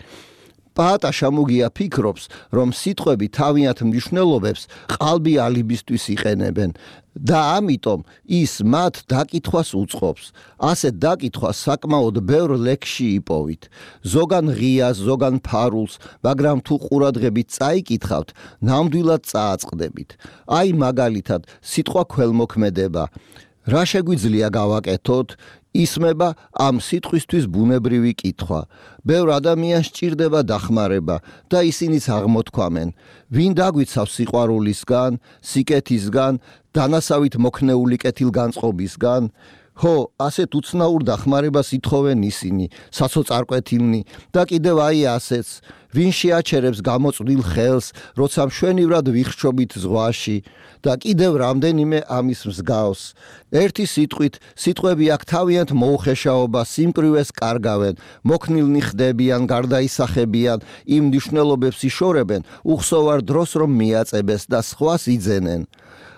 პაატა შამუგია ფიქრობს, რომ სიტყვები თავიანთ მნიშვნელობებს ყალბი ალიბისთვის იყენებენ და ამიტომ ის მათ დაკითხვას უწყობს. ასეთ დაკითხვას საკმაოდ ბევრ ლექსში იპოვით. ზოგან ღიას, ზოგან ფარულს, მაგრამ თუ ყურადღებით წაიკითხავთ, ნამდვილად წააწყდებით. აი მაგალითად, სიტყვა ქველმოქმედება. რა შეგვიძლია გავაკეთოთ? ისმება ამ სიტყვისთვის ბუნებრივი კითხვა. ბევრ ადამიანს სჭირდება დახმარება და ისინიც აღმოთქვამენ. ვინ დაგვიცავს სიყვარულისგან, სიკეთისგან, დანასავით მოქნეული კეთილგანწყობისგან? ხო, ასეთ უცნაურ დახმარებას ითხოვენ ისინი, საცოწარკვეთილნი და კიდევ აი ასეც. ვინ შეაჩერებს გამოწვდილ ხელს, როცა მშვენივრად ვიხრჩობით ზღვაში და კიდევ რამდენიმე ამის მსგავს. ერთი სიტყვით, სიტყვები აქ თავიანთ მოუხეშაობას, სიმკვრივეს კარგავენ, მოქნილნი ხდებიან, გარდაისახებიან, იმ მნიშვნელობებს იშორებენ, უხსოვარ დროს რომ მიაწებეს და სხვას იძენენ.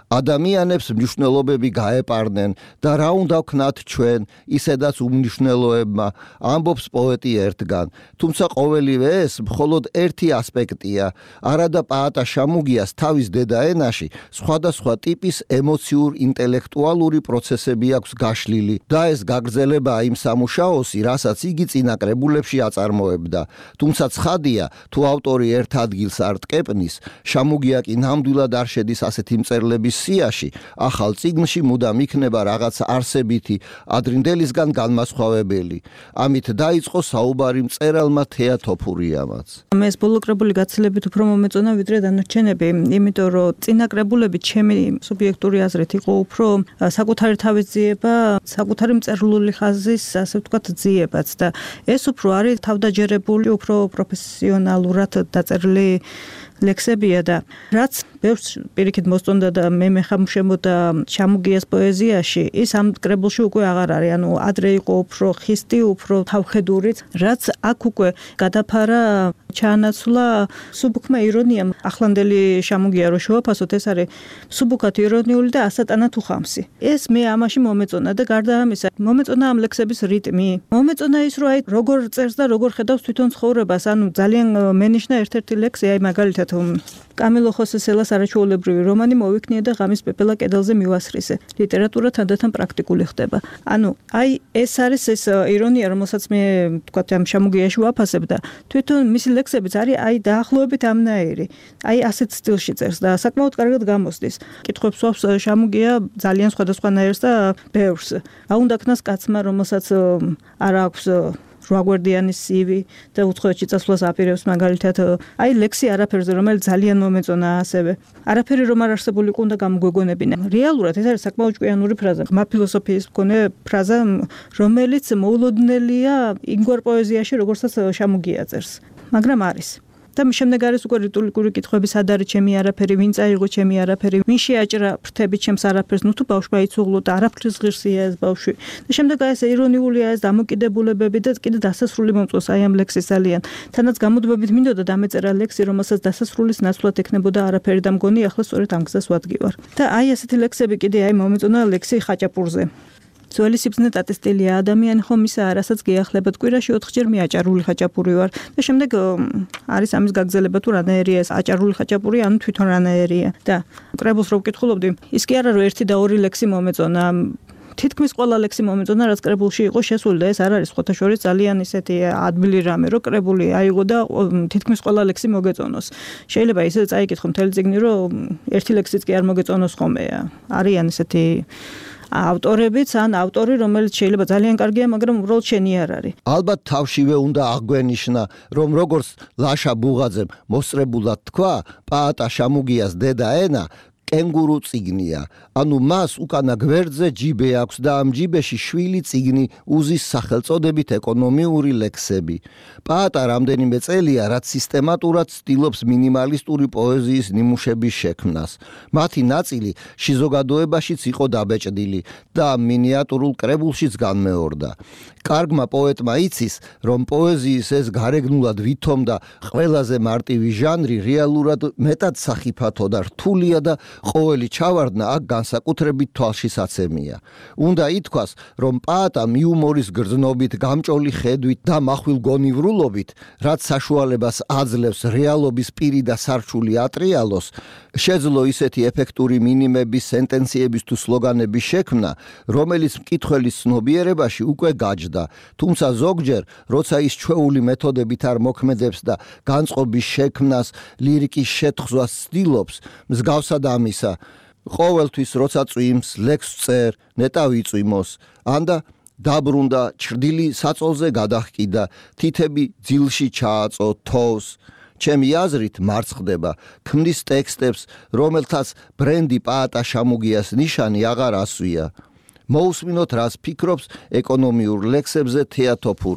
ადამიანებს მნიშვნელობები გაეპარნენ და რა უნდა ვქნათ ჩვენ, ისედაც უმნიშვნელოებმა, ამბობს პოეტი ერთგან. თუმცა ყოველივე ეს მხოლოდ ერთი ასპექტია. არადა პაატა შამუგიას თავის დედაენაში სხვადასხვა ტიპის ემოციურ ინტელექტუალური პროცესები აქვს გაშლილი და ეს გაგრძელებაა იმ სამუშაოსი, რასაც იგი წინა კრებულებში აწარმოებდა. თუმცა ცხადია, თუ ავტორი ერთ ადგილს არ ტკეპნის, შამუგია კი ნამდვილად არ შედის ასეთი მწერლების სიაში, ახალ წიგნში მუდამ იქნება რაღაც არსებითი, ადრინდელისგან განმასხვავებელი. ამით დაიწყო საუბარი მწერალმა თეა თოფურიამაც.
მე ეს ბოლო კრებული გაცილებით უფრო მომეწონა ვიდრე დანარჩენები, იმიტომ რომ წინა კრებულები ჩემი სუბიექტური აზრით იყო უფრო საკუთარი თავის ძიება, საკუთარი მწერლული ხაზის, ასე ვთქვათ, ძიებაც და ეს უფრო არის თავდაჯერებული, უფრო პროფესიონალურად დაწერილი ლექსებია და რაც ბევრს პირიქით მოსწონდა და მე მეხამშემოდა შამუგიას პოეზიაში, ის ამ კრებულში უკვე აღარ არის, ანუ ადრე იყო უფრო ხისტი, უფრო თავხედურიც, რაც აქ უკვე გადაფარა ჩაანაცვლა სუბუქმა ირონიამ. ახლანდელი შამუგია რო შევაფასოთ, ეს არის სუბუქად ირონიული და ასატანად უხამსი. ეს მე ამაში მომეწონა და გარდა ამისა, მომეწონა ამ ლექსების რიტმი. მომეწონა ის, რომ აი როგორ წერს და როგორ ხედავს თვითონ ცხოვრებას, ანუ ძალიან მენიშნა ერთ-ერთი ლექსი, აი მაგალითად კამილო ხოსე სელას არაჩვეულებრივი რომანი მოვიქნია და ღამის პეპელა კედელზე მივასხრისე. ლიტერატურა თანდათან პრაქტიკული ხდება. ანუ აი ეს არის ეს ირონია, რომელსაც მე თქვა ამ შამუგიაში ვაფასებ და თვითონ მისი ლექსებიც არის აი დაახლოებით ამნაირი. აი ასეთ სტილში წერს და საკმაოდ კარგად გამოსდის. კითხვებს ვავს შამუგია ძალიან სხვადასხვანაირს და ბევრს. რა უნდა ქნას კაცმა, რომელსაც არ აქვს რვაგვერდიანი სივი და უცხოეთში წასვლას აპირებს მაგალითად აი ლექსი არაფერზე, რომელიც ძალიან მომეწონა ასევე. არაფერი რომ არ არსებულიყო უნდა გამოგვეგონებინა. რეალურად ეს არის საკმაოდ ჭკვიანური ფრაზა, ღრმა ფილოსოფიის მქონე ფრაზა, რომელიც მოულოდნელია იმგვარ პოეზიაში, როგორცაც შამუგია წერს. მაგრამ არის. და შემდეგ არის უკვე რიტულიკური კითხვები, სად არის ჩემი არაფერი, ვინ წაიღო ჩემი არაფერი, ვინ შეაჭრა ფრთები ჩემს არაფერს, ნუ თუ ბავშვმა იცუღლო და არაფრის ღირსია ეს ბავშვი. და შემდეგ აი ეს ირონიულია ეს დამოკიდებულებები და კიდე დასასრული მომწონს აი ამ ლექსის ძალიან. თანაც გამოდბებით მინდოდა დამეწერა ლექსი, რომელსაც დასასრულის ნაცვლად ექნებოდა არაფერი და მგონი ახლა სწორედ ამ გზას ვადგივარ. და აი ესეთი ლექსები კიდე აი მომეწონა ლექსი ხაჭაპურზე. ძველი სიბრძნე ტატისტილია ადამიანი ხომ ისა რასაც გეახლებათ კვირაში ოთხჯერ მე აჭარული ხაჭაპური ვარ და შემდეგ არის ამის გაგრძელება თუ რანაირია ეს აჭარული ხაჭაპური ანუ თვითონ რანაირია და კრებულს რო ვკითხულობდი ის კი არა რომ ერთი და ორი ლექსი მომეწონა თითქმის ყველა ლექსი მომეწონა რაც კრებულში იყო შესული და ეს არ არის ხოთა შორის ძალიან ისეთი ადვილი რამე რომ კრებული აიღო და თითქმის ყველა ლექსი მოგეწონოს შეიძლება ისე წაიკითხო მთელი წიგნი რომ ერთი ლექსიც კი არ მოგეწონოს ხოლმე არიან ისეთი ავტორებიც ან ავტორი რომელიც შეიძლება ძალიან კარგია მაგრამ უბრალოდ შენი არ არის
ალბათ თავშივე უნდა აღგვენიშნა რომ როგორც ლაშა ბუღაძემ მოსწრებულად თქვა პაატა შამუგიას დედა ენა კენგურუ წიგნია ანუ მას უკანა გვერდზე ჯიბე აქვს და ამ ჯიბეში შვილი წიგნი უზის სახელწოდებით ეკონომიური ლექსები პაატა რამდენიმე წელია რაც სისტემატურად ცდილობს მინიმალისტური პოეზიის ნიმუშების შექმნას მათი ნაწილი შიზოგადოებაშიც იყო დაბეჭდილი და მინიატურულ კრებულშიც განმეორდა კარგმა პოეტმა იცის რომ პოეზიის ეს გარეგნულად ვითომ და ყველაზე მარტივი ჟანრი რეალურად მეტად სახიფათო და რთულია და ყოველი ჩავარდნა აქ განსაკუთრებით თვალშისაცემია. უნდა ითქვას, რომ პაატამ იუმორის გრძნობით, გამჭოლი ხედვით და מחვილგონივრულობით, რაც საშუალებას აძლევს რეალობის პირი და სარჩული ატრიალოს, შეძლო ისეთი ეფექტური მინიმების, სენტენციების თუ სლოგანების შექმნა, რომელიც მკითხველის ცნობიერებაში უკვე გაჯდა. თუმცა ზოგჯერ, როცა ის ჩვეული მეთოდებით არ მოქმედებს და განწყობის შექმნას, ლირიკის შეთხზვას ცდილობს, მსგავსად ამისა, ყოველთვის როცა წვიმს, ლექსს წერ, ნეტავი წვიმოს, ანდა დაბრუნდა, ჩრდილი საწოლზე გადაჰკიდა, თითები ძილში ჩააწო, თოვს. ჩემი აზრით მარცხდება, ქმნის ტექსტებს, რომელთაც ბრენდი პაატა შამუგიას ნიშანი აღარ ასვია. მოусმინოთ რას ფიქრობს ეკონომიურ ლექსებზე თეა თოფურია.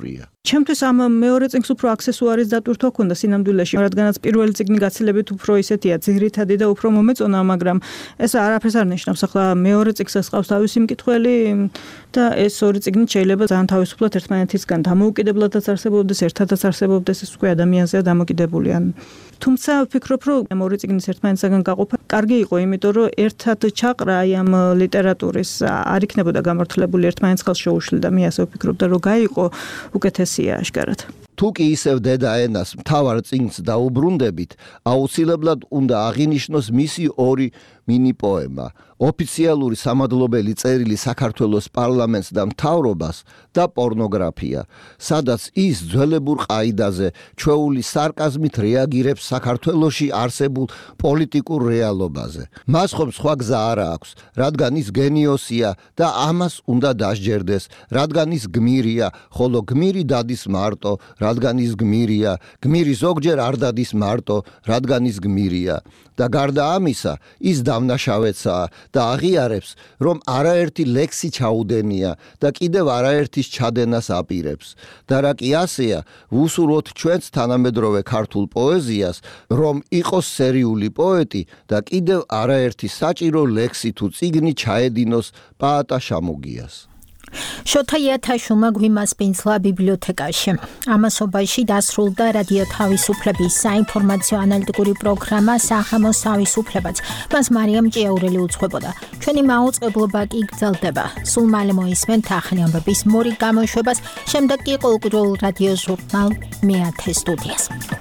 ჩემთვის ამ მეორე წიგნს უფრო აქსესუარის დატვირთვა ქონდა სინამდვილეში, რადგანაც პირველი წიგნი გაცილებით უფრო ისეთია ძირითადი და უფრო მომეწონა, მაგრამ ეს არაფერს არ ნიშნავს. ახლა მეორე წიგნსაც ყავს თავისი მკითხველი და ეს ორი წიგნი შეიძლება ძალიან თავისუფლად ერთმანეთისგან დამოუკიდებლადაც არსებობდეს, ერთადაც არსებობდეს, ეს უკვე ადამიანზეა დამოკიდებული. თუმცა ვფიქრობ, რომ ორი წიგნის ერთმანეთისგან გაყოფა კარგი იყო, იმიტომ რომ ერთად ჩაყრა აი ამ ლიტერატურის არ იქნებოდა გამართლებული ერთმანეთს ხელს შეუშლიდა. მე ასე ვფიქრობ და რომ გაიყო უკეთესია აშკარად.
თუ კი ისევ დედა ენას მთავარ წიგნს დაუბრუნდებით, აუცილებლად უნდა აღინიშნოს მისი ორი მინი პოემა, ოფიციალური სამადლობელი წერილი საქართველოს პარლამენტს და მთავრობას და პორნოგრაფია, სადაც ის ძველებურ ყაიდაზე ჩვეული სარკაზმით რეაგირებს საქართველოში არსებულ პოლიტიკურ რეალობაზე. მას ხომ სხვა გზა არა აქვს, რადგან ის გენიოსია და ამას უნდა დასჯერდეს, რადგან ის გმირია, ხოლო გმირი დადის მარტო, რადგან ის გმირია, გმირი ზოგჯერ არ დადის მარტო, რადგან ის გმირია. და გარდა ამისა, ის დამნაშავეცაა და აღიარებს, რომ არაერთი ლექსი ჩაუდენია და კიდევ არაერთის ჩადენას აპირებს. და რა კი ასეა, ვუსურვოთ ჩვენს თანამედროვე ქართულ პოეზიას, რომ იყოს სერიული პოეტი და კიდევ არაერთი საჭირო ლექსი თუ წიგნი ჩაედინოს პაატა შამუგიას.
შოთა იათაშვილმა გვიმასპინძლა ბიბლიოთეკაში. ამასობაში დასრულდა რადიო თავისუფლების საინფორმაციო ანალიტიკური პროგრამა სახამოს თავისუფლებაც. მას მარიამ ჭიაურელი უძღვებოდა. ჩვენი მაუწყებლობა კი გრძელდება. სულ მალე მოისმენთ ახალი ამბების მორიგ გამოშვებას, შემდეგ კი ყოველკვირეულ რადიო ჟურნალ მეათე სტუდიას.